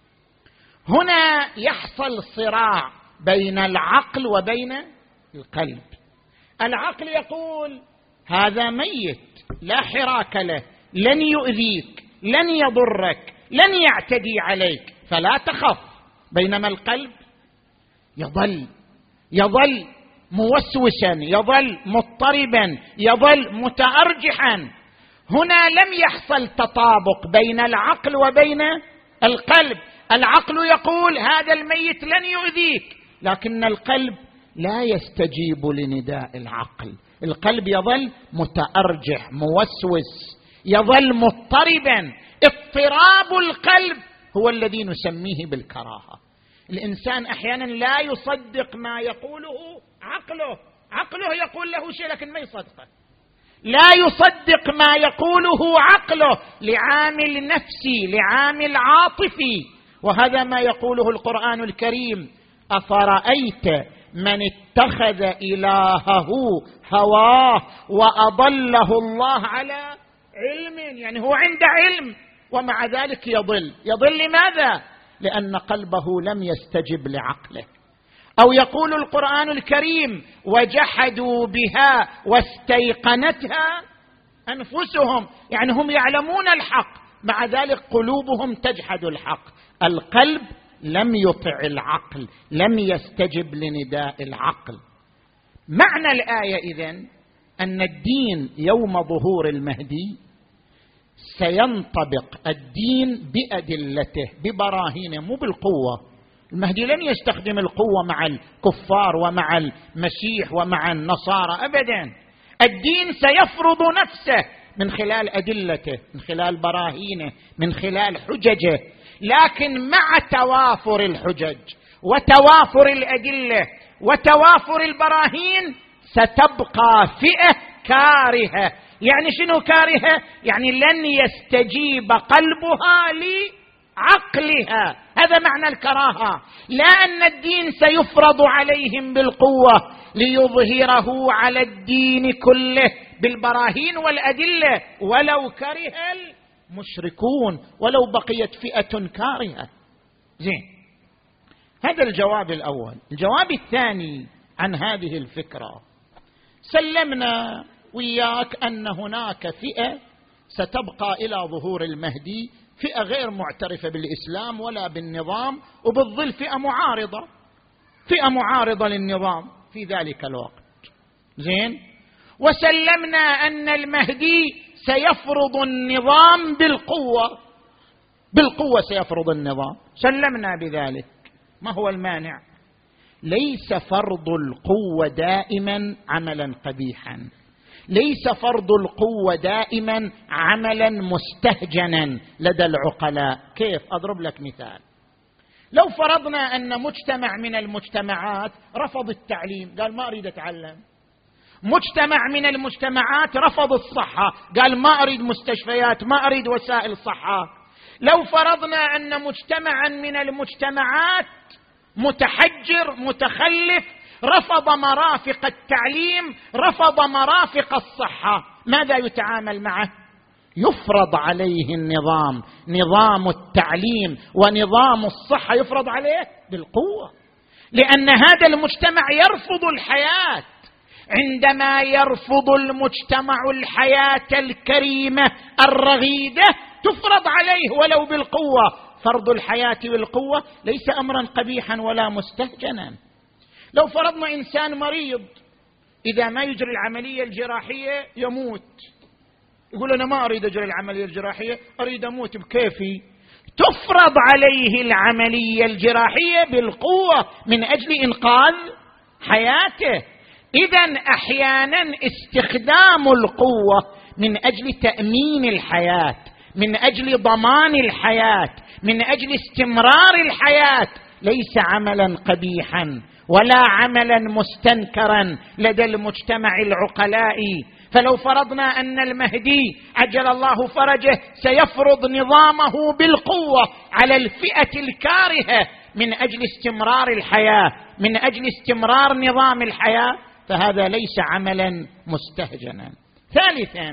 هنا يحصل صراع بين العقل وبين القلب. العقل يقول هذا ميت لا حراك له، لن يؤذيك، لن يضرك، لن يعتدي عليك، فلا تخف. بينما القلب يظل يظل موسوسا، يظل مضطربا، يظل متأرجحا. هنا لم يحصل تطابق بين العقل وبين القلب. العقل يقول هذا الميت لن يؤذيك، لكن القلب لا يستجيب لنداء العقل. القلب يظل متأرجح موسوس، يظل مضطربا. اضطراب القلب هو الذي نسميه بالكراهة. الإنسان أحيانا لا يصدق ما يقوله عقله، عقله يقول له شيء لكن ما يصدقه. لا يصدق ما يقوله عقله لعامل نفسي، لعامل عاطفي. وهذا ما يقوله القرآن الكريم: أفرأيت من اتخذ إلهه هواه وأضله الله على علم. يعني هو عنده علم ومع ذلك يضل. يضل لماذا؟ لأن قلبه لم يستجب لعقله. أو يقول القرآن الكريم: وجحدوا بها واستيقنتها أنفسهم. يعني هم يعلمون الحق، مع ذلك قلوبهم تجحد الحق. القلب لم يطع العقل، لم يستجب لنداء العقل. معنى الآية إذن أن الدين يوم ظهور المهدي سينطبق الدين بأدلته ببراهينه، مو بالقوة. المهدي لن يستخدم القوة مع الكفار ومع المسيح ومع النصارى أبدا. الدين سيفرض نفسه من خلال أدلته، من خلال براهينه، من خلال حججه. لكن مع توافر الحجج وتوافر الأدلة وتوافر البراهين ستبقى فئة كارهة. يعني شنو كارهة؟ يعني لن يستجيب قلبها لعقلها، هذا معنى الكراهة. لا أن الدين سيفرض عليهم بالقوة ليظهره على الدين كله بالبراهين والأدلة ولو كره المشركون، ولو بقيت فئة كارهة. زين، هذا الجواب الأول. الجواب الثاني عن هذه الفكرة، سلمنا وياك أن هناك فئة ستبقى إلى ظهور المهدي، فئة غير معترفة بالإسلام ولا بالنظام، وبالظل فئة معارضة، فئة معارضة للنظام في ذلك الوقت. زين، وسلمنا أن المهدي سيفرض النظام بالقوة، بالقوة سيفرض النظام، سلمنا بذلك. ما هو المانع؟ ليس فرض القوة دائما عملا قبيحا، ليس فرض القوة دائما عملا مستهجنا لدى العقلاء. كيف؟ أضرب لك مثال. لو فرضنا أن مجتمع من المجتمعات رفض التعليم، قال ما أريد أتعلم. مجتمع من المجتمعات رفض الصحة، قال ما أريد مستشفيات، ما أريد وسائل صحة. لو فرضنا أن مجتمعا من المجتمعات متحجر متخلف رفض مرافق التعليم، رفض مرافق الصحة، ماذا يتعامل معه؟ يفرض عليه النظام، نظام التعليم ونظام الصحة يفرض عليه بالقوة، لأن هذا المجتمع يرفض الحياة. عندما يرفض المجتمع الحياة الكريمة الرغيدة تفرض عليه ولو بالقوة. فرض الحياة بالقوة ليس أمرا قبيحا ولا مستهجنا. لو فرضنا إنسان مريض إذا ما يجري العملية الجراحية يموت، يقول أنا ما أريد أجري العملية الجراحية، أريد أموت بكيفي، تفرض عليه العملية الجراحية بالقوة من أجل إنقاذ حياته. إذن أحيانا استخدام القوة من أجل تأمين الحياة، من أجل ضمان الحياة، من أجل استمرار الحياة ليس عملا قبيحا ولا عملا مستنكرا لدى المجتمع العقلائي. فلو فرضنا أن المهدي عجل الله فرجه سيفرض نظامه بالقوة على الفئة الكارهة من أجل استمرار الحياة، من أجل استمرار نظام الحياة، فهذا ليس عملا مستهجنا. ثالثا،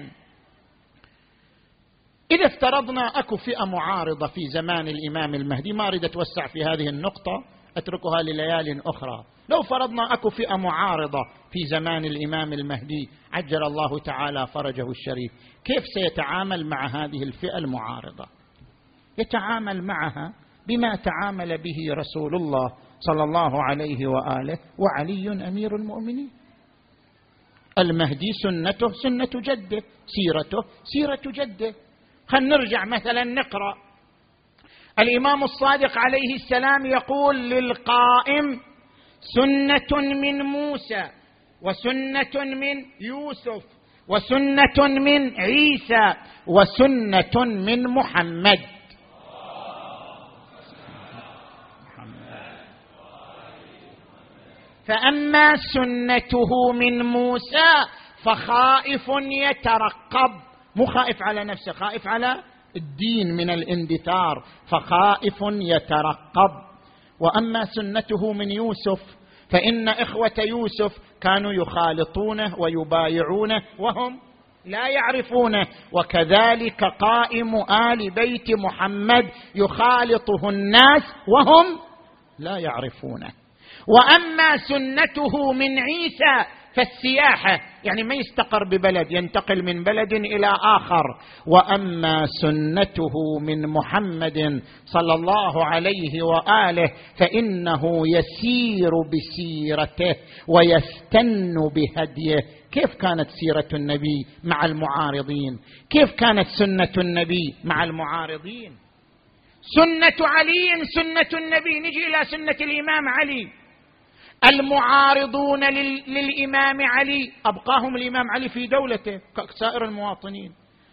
إذا افترضنا أكو فئة معارضة في زمان الإمام المهدي، ما أريد أتوسع في هذه النقطة، أتركها لليال أخرى. لو فرضنا أكو فئة معارضة في زمان الإمام المهدي عجل الله تعالى فرجه الشريف، كيف سيتعامل مع هذه الفئة المعارضة؟ يتعامل معها بما تعامل به رسول الله صلى الله عليه وآله وعلي أمير المؤمنين. المهدي سنته سنة جده، سيرته سيرة جده. خلينا نرجع مثلا نقرأ الإمام الصادق عليه السلام يقول للقائم سنة من موسى وسنة من يوسف وسنة من عيسى وسنة من محمد. فأما سنته من موسى فخائف يترقب، مو خائف على نفسه، خائف على الدين من الاندثار، فخائف يترقب. وأما سنته من يوسف فإن إخوة يوسف كانوا يخالطونه ويبايعونه وهم لا يعرفونه، وكذلك قائم آل بيت محمد يخالطه الناس وهم لا يعرفونه. وأما سنته من عيسى فالسياحة، يعني ما يستقر ببلد، ينتقل من بلد إلى آخر. وأما سنته من محمد صلى الله عليه وآله فإنه يسير بسيرته ويستن بهديه. كيف كانت سيرة النبي مع المعارضين؟ كيف كانت سنة النبي مع المعارضين؟ سنة علي سنة النبي. نجي إلى سنة الإمام علي. المعارضون للإمام علي أبقاهم الإمام علي في دولته كسائر المواطنين،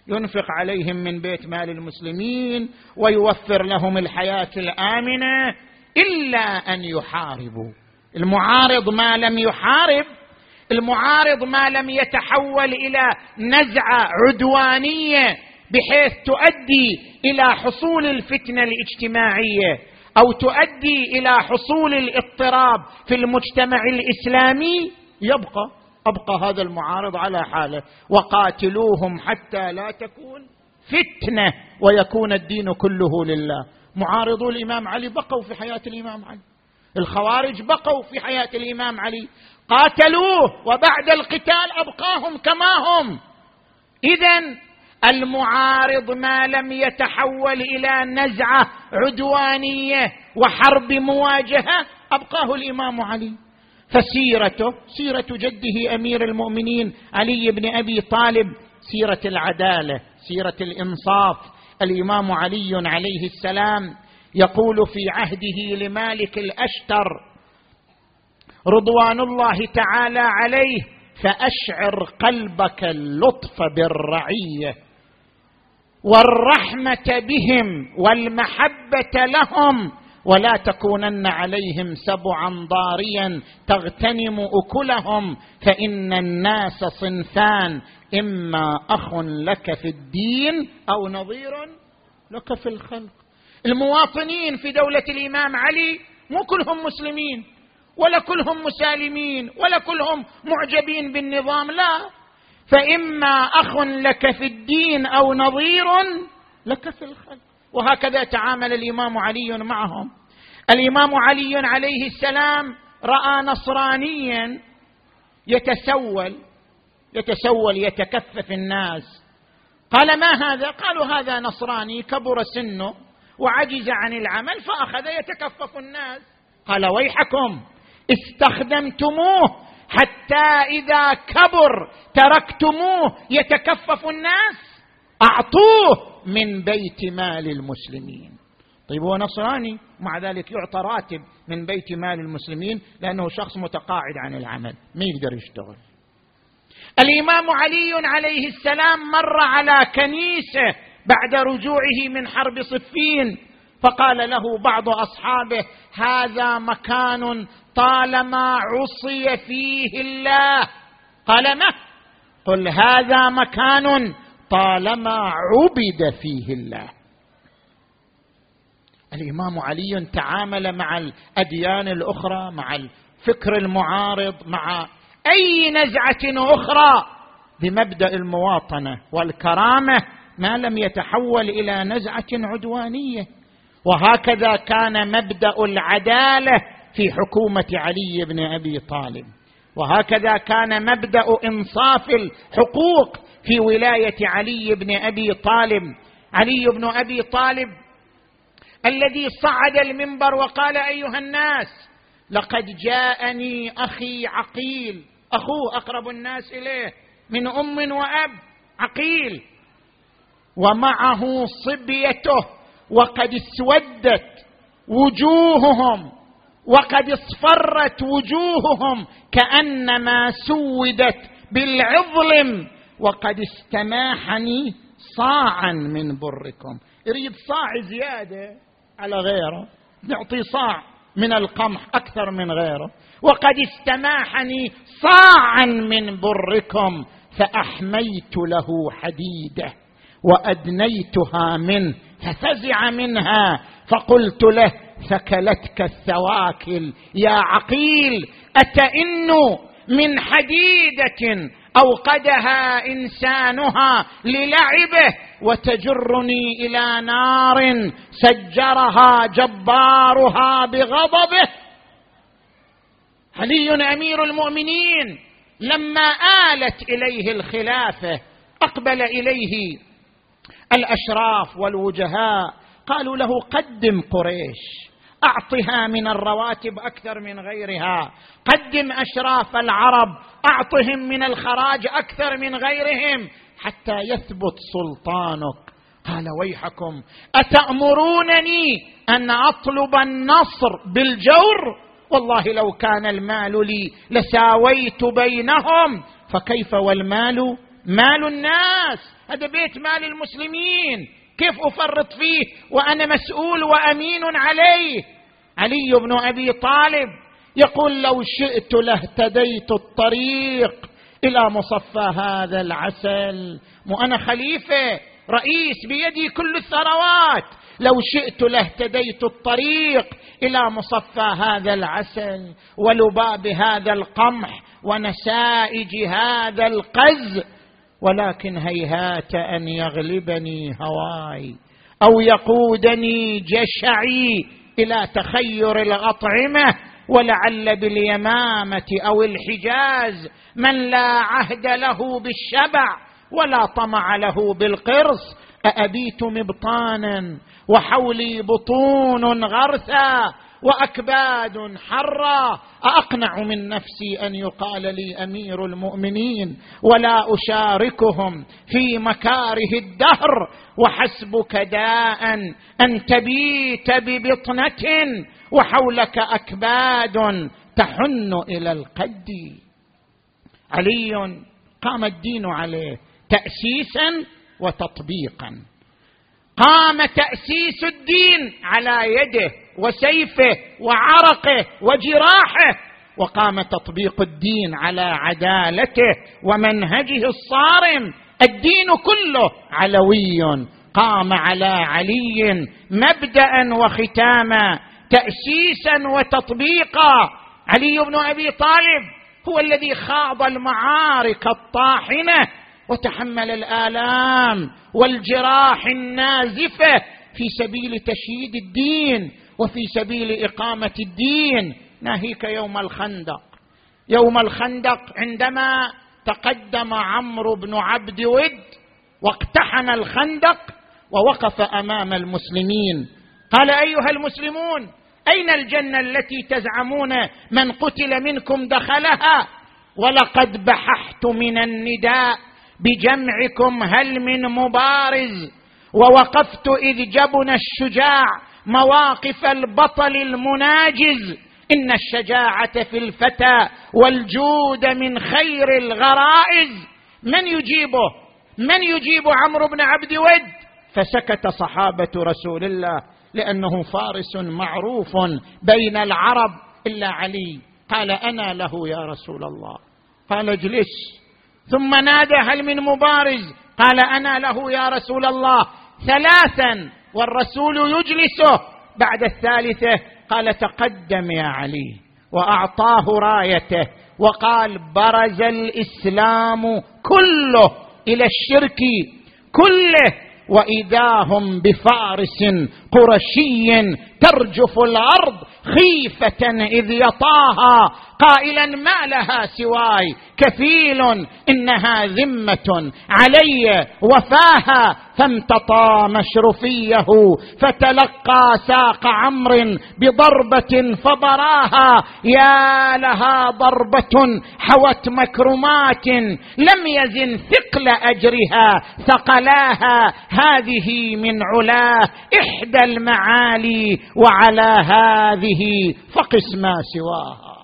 ينفق عليهم من بيت مال المسلمين ويوفر لهم الحياة الآمنة، إلا أن يحاربوا. المعارض ما لم يحارب، المعارض ما لم يتحول إلى نزعة عدوانية بحيث تؤدي إلى حصول الفتنة الاجتماعية أو تؤدي إلى حصول الاضطراب في المجتمع الإسلامي، يبقى أبقى هذا المعارض على حاله. وقاتلوهم حتى لا تكون فتنة ويكون الدين كله لله. معارضو الإمام علي بقوا في حياة الإمام علي، الخوارج بقوا في حياة الإمام علي، قاتلوه وبعد القتال أبقاهم كما هم. إذن المعارض ما لم يتحول إلى نزعة عدوانية وحرب مواجهة أبقاه الإمام علي. فسيرته سيرة جده أمير المؤمنين علي بن أبي طالب سيرة العدالة، سيرة الإنصاف. الإمام علي عليه السلام يقول في عهده لمالك الأشتر رضوان الله تعالى عليه: فأشعر قلبك اللطف بالرعية والرحمة بهم والمحبة لهم، ولا تكونن عليهم سبعا ضاريا تغتنم أكلهم، فإن الناس صنفان: إما أخ لك في الدين أو نظير لك في الخلق. المواطنين في دولة الإمام علي مو كلهم مسلمين ولا كلهم مسالمين ولا كلهم معجبين بالنظام، لا، فإما أخ لك في الدين أو نظير لك في الخلق. وهكذا تعامل الإمام علي معهم. الإمام علي عليه السلام رأى نصرانيا يتسول يتسول يتكفف الناس، قال: ما هذا؟ قالوا: هذا نصراني كبر سنه وعجز عن العمل فأخذ يتكفف الناس. قال: ويحكم، استخدمتموه حتى إذا كبر تركتموه يتكفف الناس، أعطوه من بيت مال المسلمين. طيب هو نصراني مع ذلك يعطى راتب من بيت مال المسلمين لأنه شخص متقاعد عن العمل ما يقدر يشتغل. الإمام علي عليه السلام مر على كنيسة بعد رجوعه من حرب صفين، فقال له بعض أصحابه: هذا مكان طالما عصي فيه الله. قال: ما؟ قل: هذا مكان طالما عبد فيه الله. الإمام علي تعامل مع الأديان الأخرى، مع الفكر المعارض، مع أي نزعة أخرى بمبدأ المواطنة والكرامة، ما لم يتحول إلى نزعة عدوانية. وهكذا كان مبدأ العدالة في حكومة علي بن أبي طالب، وهكذا كان مبدأ إنصاف الحقوق في ولاية علي بن أبي طالب. علي بن أبي طالب الذي صعد المنبر وقال: أيها الناس، لقد جاءني أخي عقيل، أخوه أقرب الناس إليه من أم وأب، عقيل، ومعه صبيته، وقد اسودت وجوههم وقد اصفرت وجوههم كأنما سودت بالعظلم، وقد استماحني صاعا من بركم. يريد صاع زيادة على غيره، نعطي صاع من القمح أكثر من غيره. وقد استماحني صاعا من بركم، فأحميت له حديده وأدنيتها منه ففزع منها، فقلت له: ثكلتك الثواكل يا عقيل، أتئن من حديدة أوقدها إنسانها للعبه وتجرني إلى نار سجرها جبارها بغضبه. علي أمير المؤمنين لما آلت إليه الخلافة أقبل إليه الأشراف والوجهاء، قالوا له: قدم قريش، أعطها من الرواتب أكثر من غيرها، قدم أشراف العرب، أعطهم من الخراج أكثر من غيرهم حتى يثبت سلطانك. قال: ويحكم، أتأمرونني أن أطلب النصر بالجور؟ والله لو كان المال لي لساويت بينهم، فكيف والمال مال الناس؟ هذا بيت مال المسلمين، كيف أفرط فيه وأنا مسؤول وأمين عليه؟ علي بن أبي طالب يقول لو شئت لاهتديت الطريق إلى مصفى هذا العسل. مو أنا خليفة رئيس بيدي كل الثروات، لو شئت لاهتديت الطريق إلى مصفى هذا العسل ولباب هذا القمح ونسائج هذا القز، ولكن هيهات أن يغلبني هواي أو يقودني جشعي إلى تخير الأطعمة، ولعل باليمامة أو الحجاز من لا عهد له بالشبع ولا طمع له بالقرص، أأبيت مبطانا وحولي بطون غرثا وأكباد حرة، أقنع من نفسي أن يقال لي أمير المؤمنين ولا أشاركهم في مكاره الدهر، وحسبك داء أن تبيت ببطنة وحولك أكباد تحن إلى القد. علي قام الدين عليه تأسيسا وتطبيقا، قام تأسيس الدين على يده وسيفه وعرقه وجراحه، وقام تطبيق الدين على عدالته ومنهجه الصارم. الدين كله علوي، قام على علي مبدأ وختاما، تأسيسا وتطبيقا. علي بن أبي طالب هو الذي خاض المعارك الطاحنة وتحمل الآلام والجراح النازفة في سبيل تشييد الدين وفي سبيل إقامة الدين. ناهيك يوم الخندق، يوم الخندق عندما تقدم عمرو بن عبد ود واقتحم الخندق ووقف أمام المسلمين، قال أيها المسلمون، أين الجنة التي تزعمون من قتل منكم دخلها؟ ولقد بححت من النداء بجمعكم هل من مبارز، ووقفت إذ جبن الشجاع مواقف البطل المناجز. إن الشجاعة في الفتى والجود من خير الغرائز. من يجيبه؟ من يجيب عمرو بن عبد ود؟ فسكت صحابة رسول الله لأنه فارس معروف بين العرب إلا علي. قال أنا له يا رسول الله. قال اجلس. ثم نادى هل من مبارز؟ قال أنا له يا رسول الله. ثلاثا والرسول يجلسه. بعد الثالثة قال تقدم يا علي، وأعطاه رايته وقال برز الإسلام كله إلى الشرك كله، وإذا هم بفارس قرشي ترجف الأرض خيفة إذ يطاها قائلا ما لها سواي كفيل إنها ذمة علي وفاها، فامتطى مشرفيه فتلقى ساق عمرو بضربة فبراها. يا لها ضربة حوت مكرمات لم يزن ثقل أجرها ثقلاها، هذه من علاه إحدى المعالي وعلى هذه فقس ما سواها.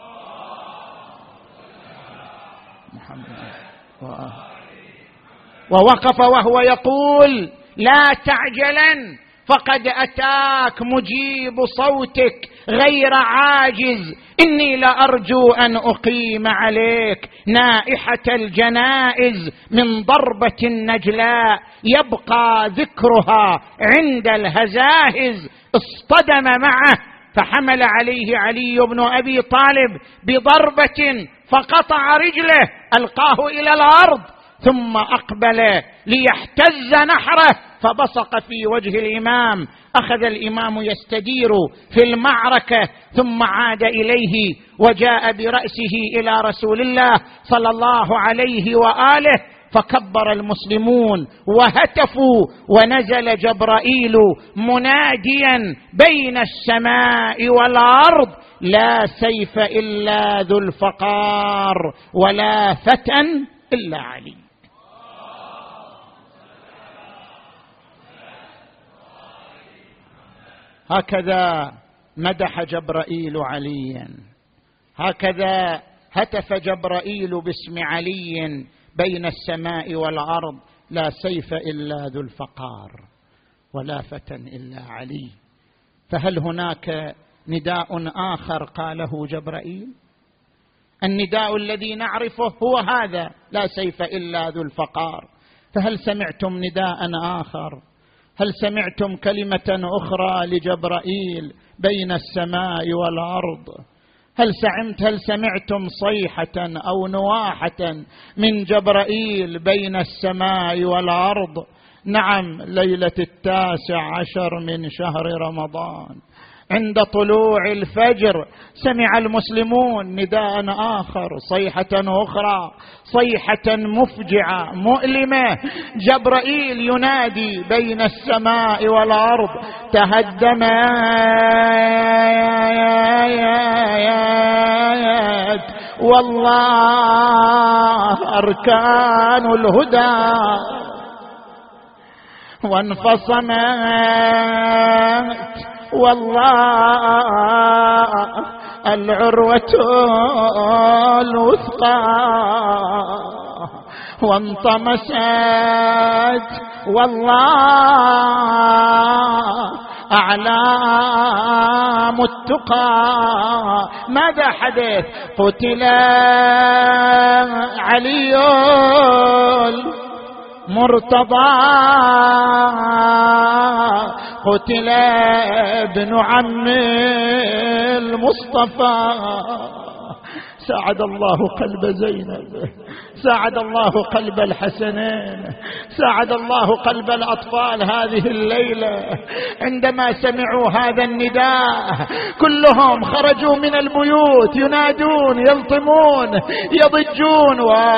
ووقف وهو يقول لا تعجلا فقد أتاك مجيب صوتك غير عاجز، إني لأرجو أن أقيم عليك نائحة الجنائز من ضربة نجلاء يبقى ذكرها عند الهزاهز. اصطدم معه فحمل عليه علي بن أبي طالب بضربة فقطع رجله ألقاه إلى الأرض، ثم أقبل ليحتز نحره فبصق في وجه الإمام. أخذ الإمام يستدير في المعركة ثم عاد إليه وجاء برأسه إلى رسول الله صلى الله عليه وآله، فكبر المسلمون وهتفوا، ونزل جبرائيل مناديا بين السماء والأرض لا سيف إلا ذو الفقار ولا فتى إلا علي. هكذا مدح جبرائيل عليا، هكذا هتف جبرائيل باسم علي بين السماء والأرض لا سيف إلا ذو الفقار ولا فتى إلا علي. فهل هناك نداء آخر قاله جبرائيل؟ النداء الذي نعرفه هو هذا: لا سيف إلا ذو الفقار. فهل سمعتم نداء آخر؟ هل سمعتم كلمة أخرى لجبرائيل بين السماء والأرض؟ هل سمعت هل سمعتم صيحة أو نواحة من جبرائيل بين السماء والأرض؟ نعم، ليلة التاسع عشر من شهر رمضان عند طلوع الفجر سمع المسلمون نداء آخر، صيحة أخرى، صيحة مفجعة مؤلمة. جبرائيل ينادي بين السماء والأرض: تهدمت والله أركان الهدى وانفصمت والله العروة الوثقى وانطمست والله أعلام التقى. ماذا حدث؟ قتل علي مرتضى، قتل ابن عم المصطفى. ساعد الله قلب زينب، ساعد الله قلب الحسنين، ساعد الله قلب الأطفال هذه الليلة عندما سمعوا هذا النداء. كلهم خرجوا من البيوت ينادون، يلطمون، يضجون: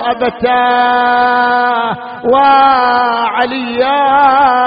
وأبتاه وعليا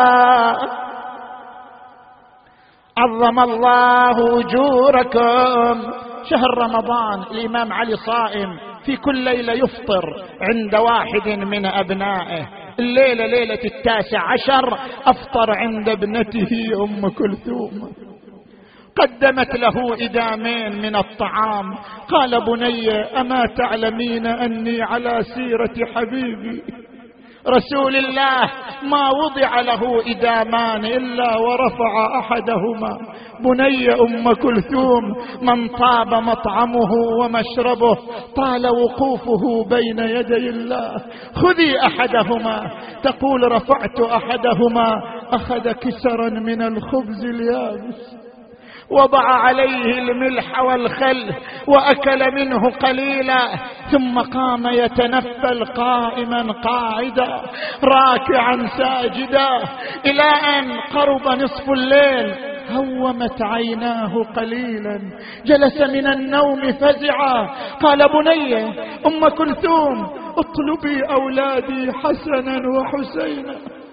عظم الله أجوركم. شهر رمضان الإمام علي صائم، في كل ليلة يفطر عند واحد من أبنائه. الليلة ليلة التاسع عشر أفطر عند ابنته أم كلثوم، قدمت له إدامين من الطعام. قال: بني، أما تعلمين أني على سيرة حبيبي رسول الله ما وضع له إدامان إلا ورفع أحدهما. بني أم كلثوم، من طاب مطعمه ومشربه طال وقوفه بين يدي الله. خذي أحدهما. تقول: رفعت أحدهما، أخذ كسرا من الخبز اليابس، وضع عليه الملح والخل وأكل منه قليلا، ثم قام يتنفل قائما قاعدا راكعا ساجدا، إلى أن قرب نصف الليل هومت عيناه قليلا، جلس من النوم فزعا. قال: بني أم كلثوم، اطلبي أولادي حسنا وحسينا.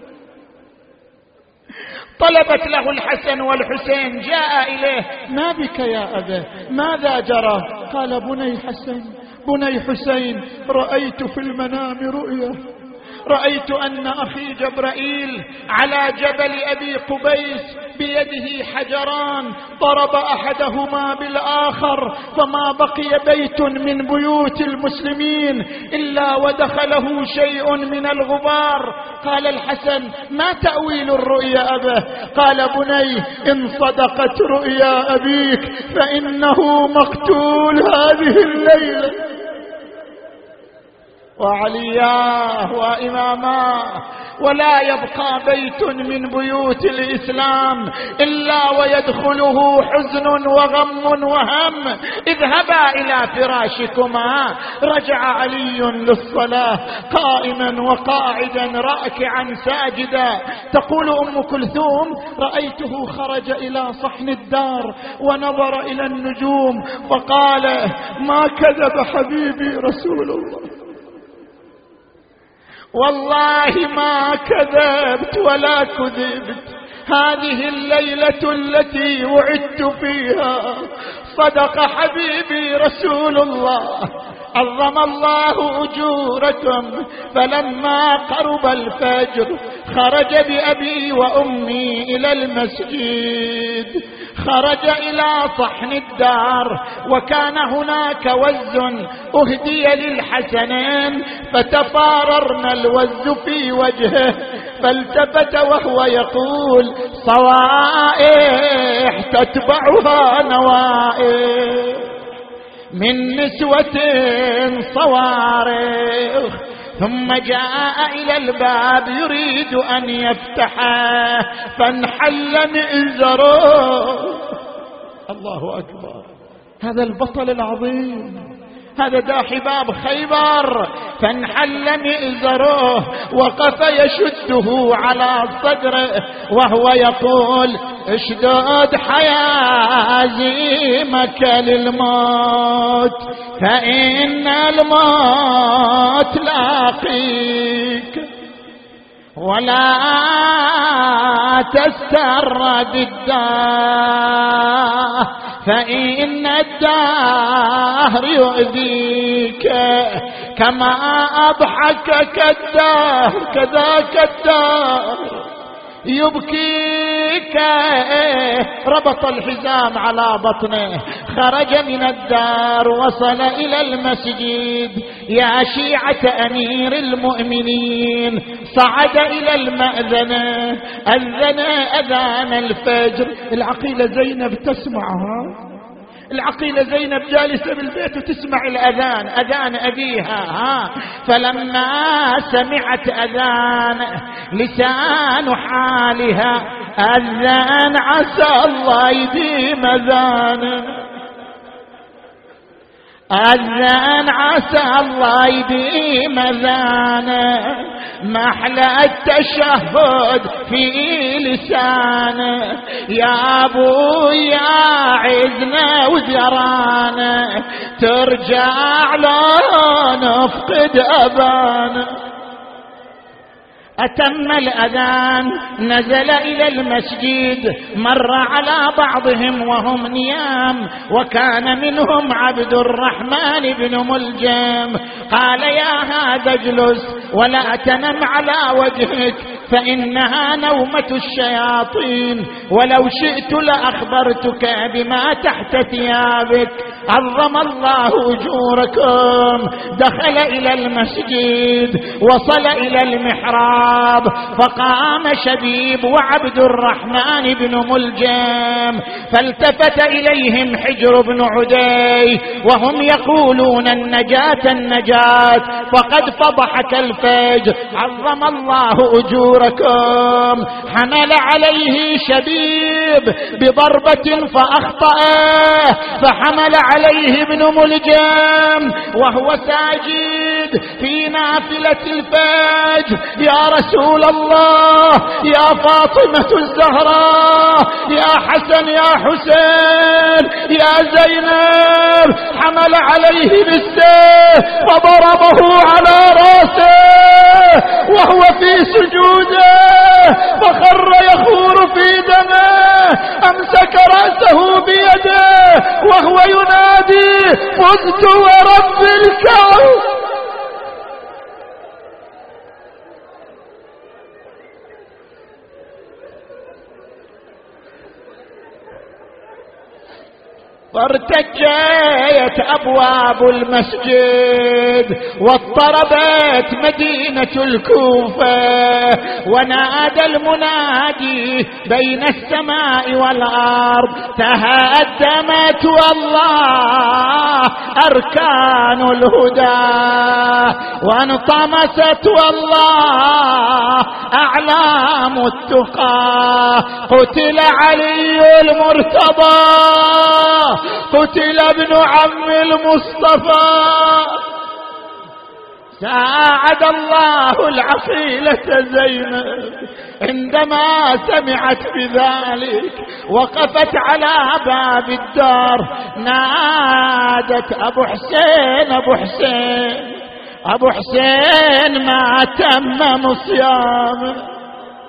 طلبت له الحسن والحسين، جاء إليه: ما بك يا أبا؟ ماذا جرى؟ قال: بني حسن بني حسين، رأيت في المنام رؤيا، رأيت أن أخي جبرائيل على جبل أبي قبيس بيده حجران، ضرب أحدهما بالآخر، فما بقي بيت من بيوت المسلمين إلا ودخله شيء من الغبار. قال الحسن: ما تأويل الرؤيا أبه؟ قال: بني، إن صدقت رؤيا أبيك فإنه مقتول هذه الليلة. وعلياه وإماماه، ولا يبقى بيت من بيوت الإسلام إلا ويدخله حزن وغم وهم. اذهبا إلى فراشكما. رجع علي للصلاة قائما وقاعدا راكعا ساجدا. تقول أم كلثوم: رأيته خرج إلى صحن الدار ونظر إلى النجوم فقال: ما كذب حبيبي رسول الله، والله ما كذبت ولا كذبت. هذه الليلة التي وعدت فيها صدق حبيبي رسول الله، عظم الله أجوركم. فلما قرب الفجر خرج بأبي وأمي إلى المسجد، خرج إلى صحن الدار، وكان هناك وز أهدي للحسنين، فتفاررن الوز في وجهه، فالتفت وهو يقول: صوائح تتبعها نوائح من نسوة صوارخ. ثم جاء إلى الباب يريد أن يفتحه، فانحل مئزره. الله أكبر، هذا البطل العظيم، هذا داحي باب خيبر. فانحل مئزره، وقف يشده على صدره وهو يقول: اشدد حيازيمك للموت، فإن الموت لاقيك، ولا تسترد الدار، فإن الدهر يؤذيك، كما أضحكك الدهر كذاك الدهر يبكيك. ربط الحزام على بطنه، خرج من الدار، وصل إلى المسجد. يا شيعة أمير المؤمنين، صعد إلى المأذنة، أذن أذان الفجر. العقيلة زينب تسمعها، العقيلة زينب جالسة بالبيت وتسمع الأذان، أذان أبيها. ها فلما سمعت أذان لسان حالها: أذان عسى الله يديم أذانه، أذان عسى الله يديم أذانه، ما أحلى التشهد في لسانه، يا أبو يا عزنا وزرانا، ترجع لا نفقد أبانا. أتم الأذان، نزل إلى المسجد، مر على بعضهم وهم نيام، وكان منهم عبد الرحمن بن ملجم. قال: يا هذا اجلس ولا تنم على وجهك، فإنها نومة الشياطين، ولو شئت لأخبرتك بما تحت ثيابك، عظم الله أجوركم. دخل إلى المسجد، وصل إلى المحراب، فقام شبيب وعبد الرحمن بن ملجم، فالتفت إليهم حجر بن عدي وهم يقولون: النجاة النجاة، فقد فضحك الفجر، عظم الله أجوركم. حمل عليه شبيب بضربة فأخطأه، فحمل عليه ابن ملجم وهو ساجد في نافلة الفجر: يا رسول الله، يا فاطمة الزهراء، يا حسن يا حسين يا زينب. حمل عليه بالسيف فضربه على راسه وهو في سجوده، فخر يخور في دمه. أمسك رأسه بيده وهو ينادي: فزت ورب الكعبة. فارتجت أبواب المسجد، واضطربت مدينة الكوفة، ونادى المنادي بين السماء والأرض: تهدمت والله أركان الهدى، وانطمست والله أعلام التقى. قتل علي المرتضى، قتل ابن عم المصطفى. ساعد الله العقيلة زينب عندما سمعت بذلك، وقفت على باب الدار، نادت: أبو حسين أبو حسين أبو حسين، ما تمم صيامه،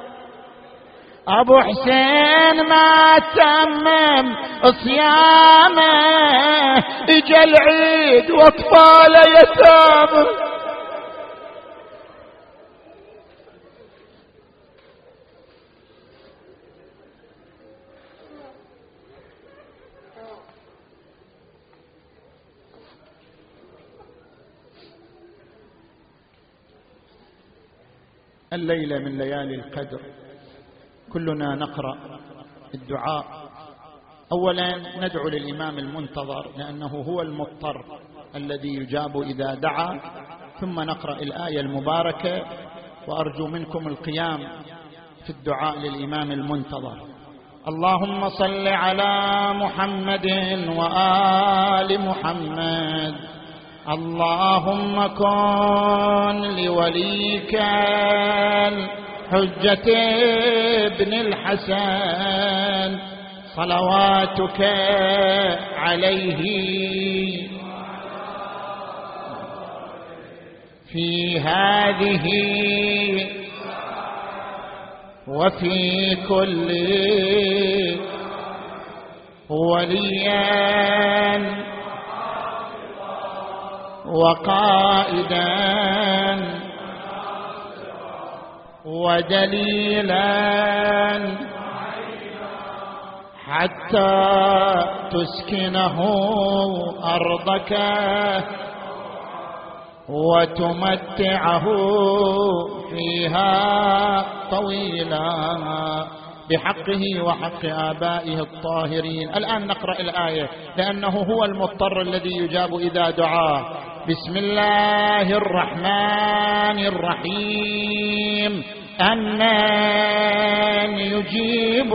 أبو حسين ما تمم صيامه، اجا العيد واطفال يتامه. الليلة من ليالي القدر كلنا نقرأ الدعاء. أولا ندعو للإمام المنتظر لأنه هو المضطر الذي يجاب إذا دعا، ثم نقرأ الآية المباركة، وأرجو منكم القيام في الدعاء للإمام المنتظر. اللهم صل على محمد وآل محمد. اللهم كن لوليك الحجة ابن الحسن صلواتك عليه في هذه وفي كل وليا وقائدا ودليلا حتى تسكنه أرضك وتمتعه فيها طويلا بحقه وحق آبائه الطاهرين. الآن نقرأ الآية لأنه هو المضطر الذي يجاب إذا دعاه. بسم الله الرحمن الرحيم. أمن يجيب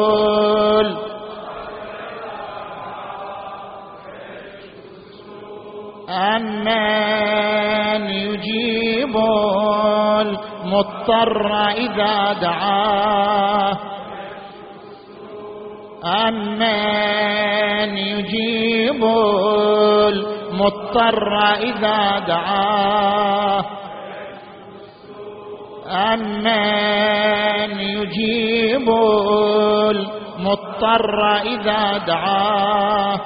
أمن يجيب المضطر إذا دعاه أمن يجيب المضطر إذا دعاه أمن يجيب المضطر إذا دعاه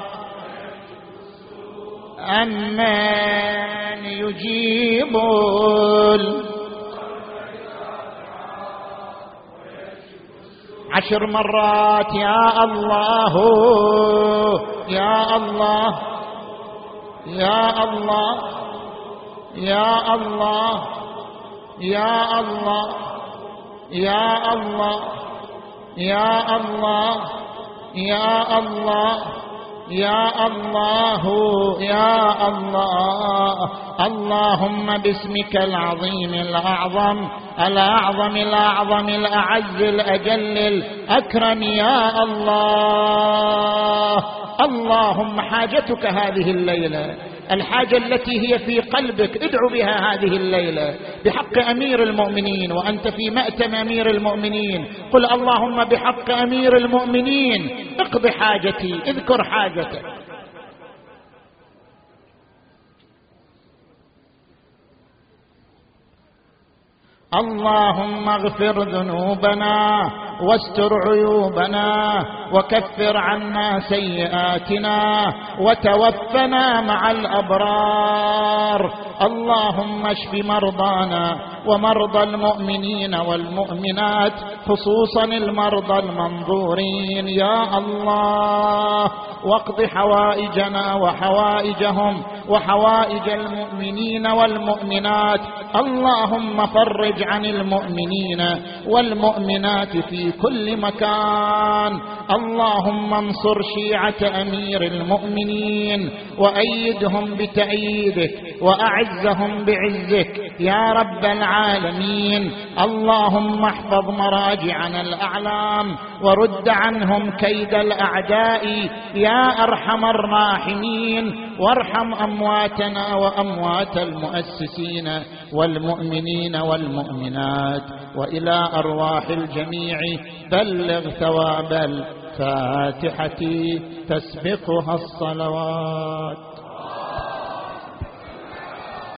أمن يجيب عشر مرات. يا الله يا الله يا الله يا الله يا الله يا الله يا الله يا الله يا الله يا الله. اللهم باسمك العظيم الأعظم الأعظم الأعظم الأعز الأجل الأكرم يا الله. اللهم حاجتك هذه الليلة، الحاجة التي هي في قلبك، ادعو بها هذه الليلة بحق أمير المؤمنين، وأنت في مأتم أمير المؤمنين. قل اللهم بحق أمير المؤمنين اقض حاجتي، اذكر حاجتك. اللهم اغفر ذنوبنا واستر عيوبنا وكفر عنا سيئاتنا وتوفنا مع الأبرار. اللهم اشف مرضانا ومرضى المؤمنين والمؤمنات، خصوصا المرضى المنظورين يا الله، واقض حوائجنا وحوائجهم وحوائج المؤمنين والمؤمنات. اللهم فرج عن المؤمنين والمؤمنات في كل مكان. اللهم انصر شيعة أمير المؤمنين وأيدهم بتأييدك وأعزهم بعزك يا رب العالمين. اللهم احفظ مراجعنا الأعلام ورد عنهم كيد الأعداء يا أرحم الراحمين، وارحم أمواتنا وأموات المؤسسين والمؤمنين والمؤمنات. وإلى أرواح الجميع بلغ ثواب الفاتحة تسبقها الصلوات.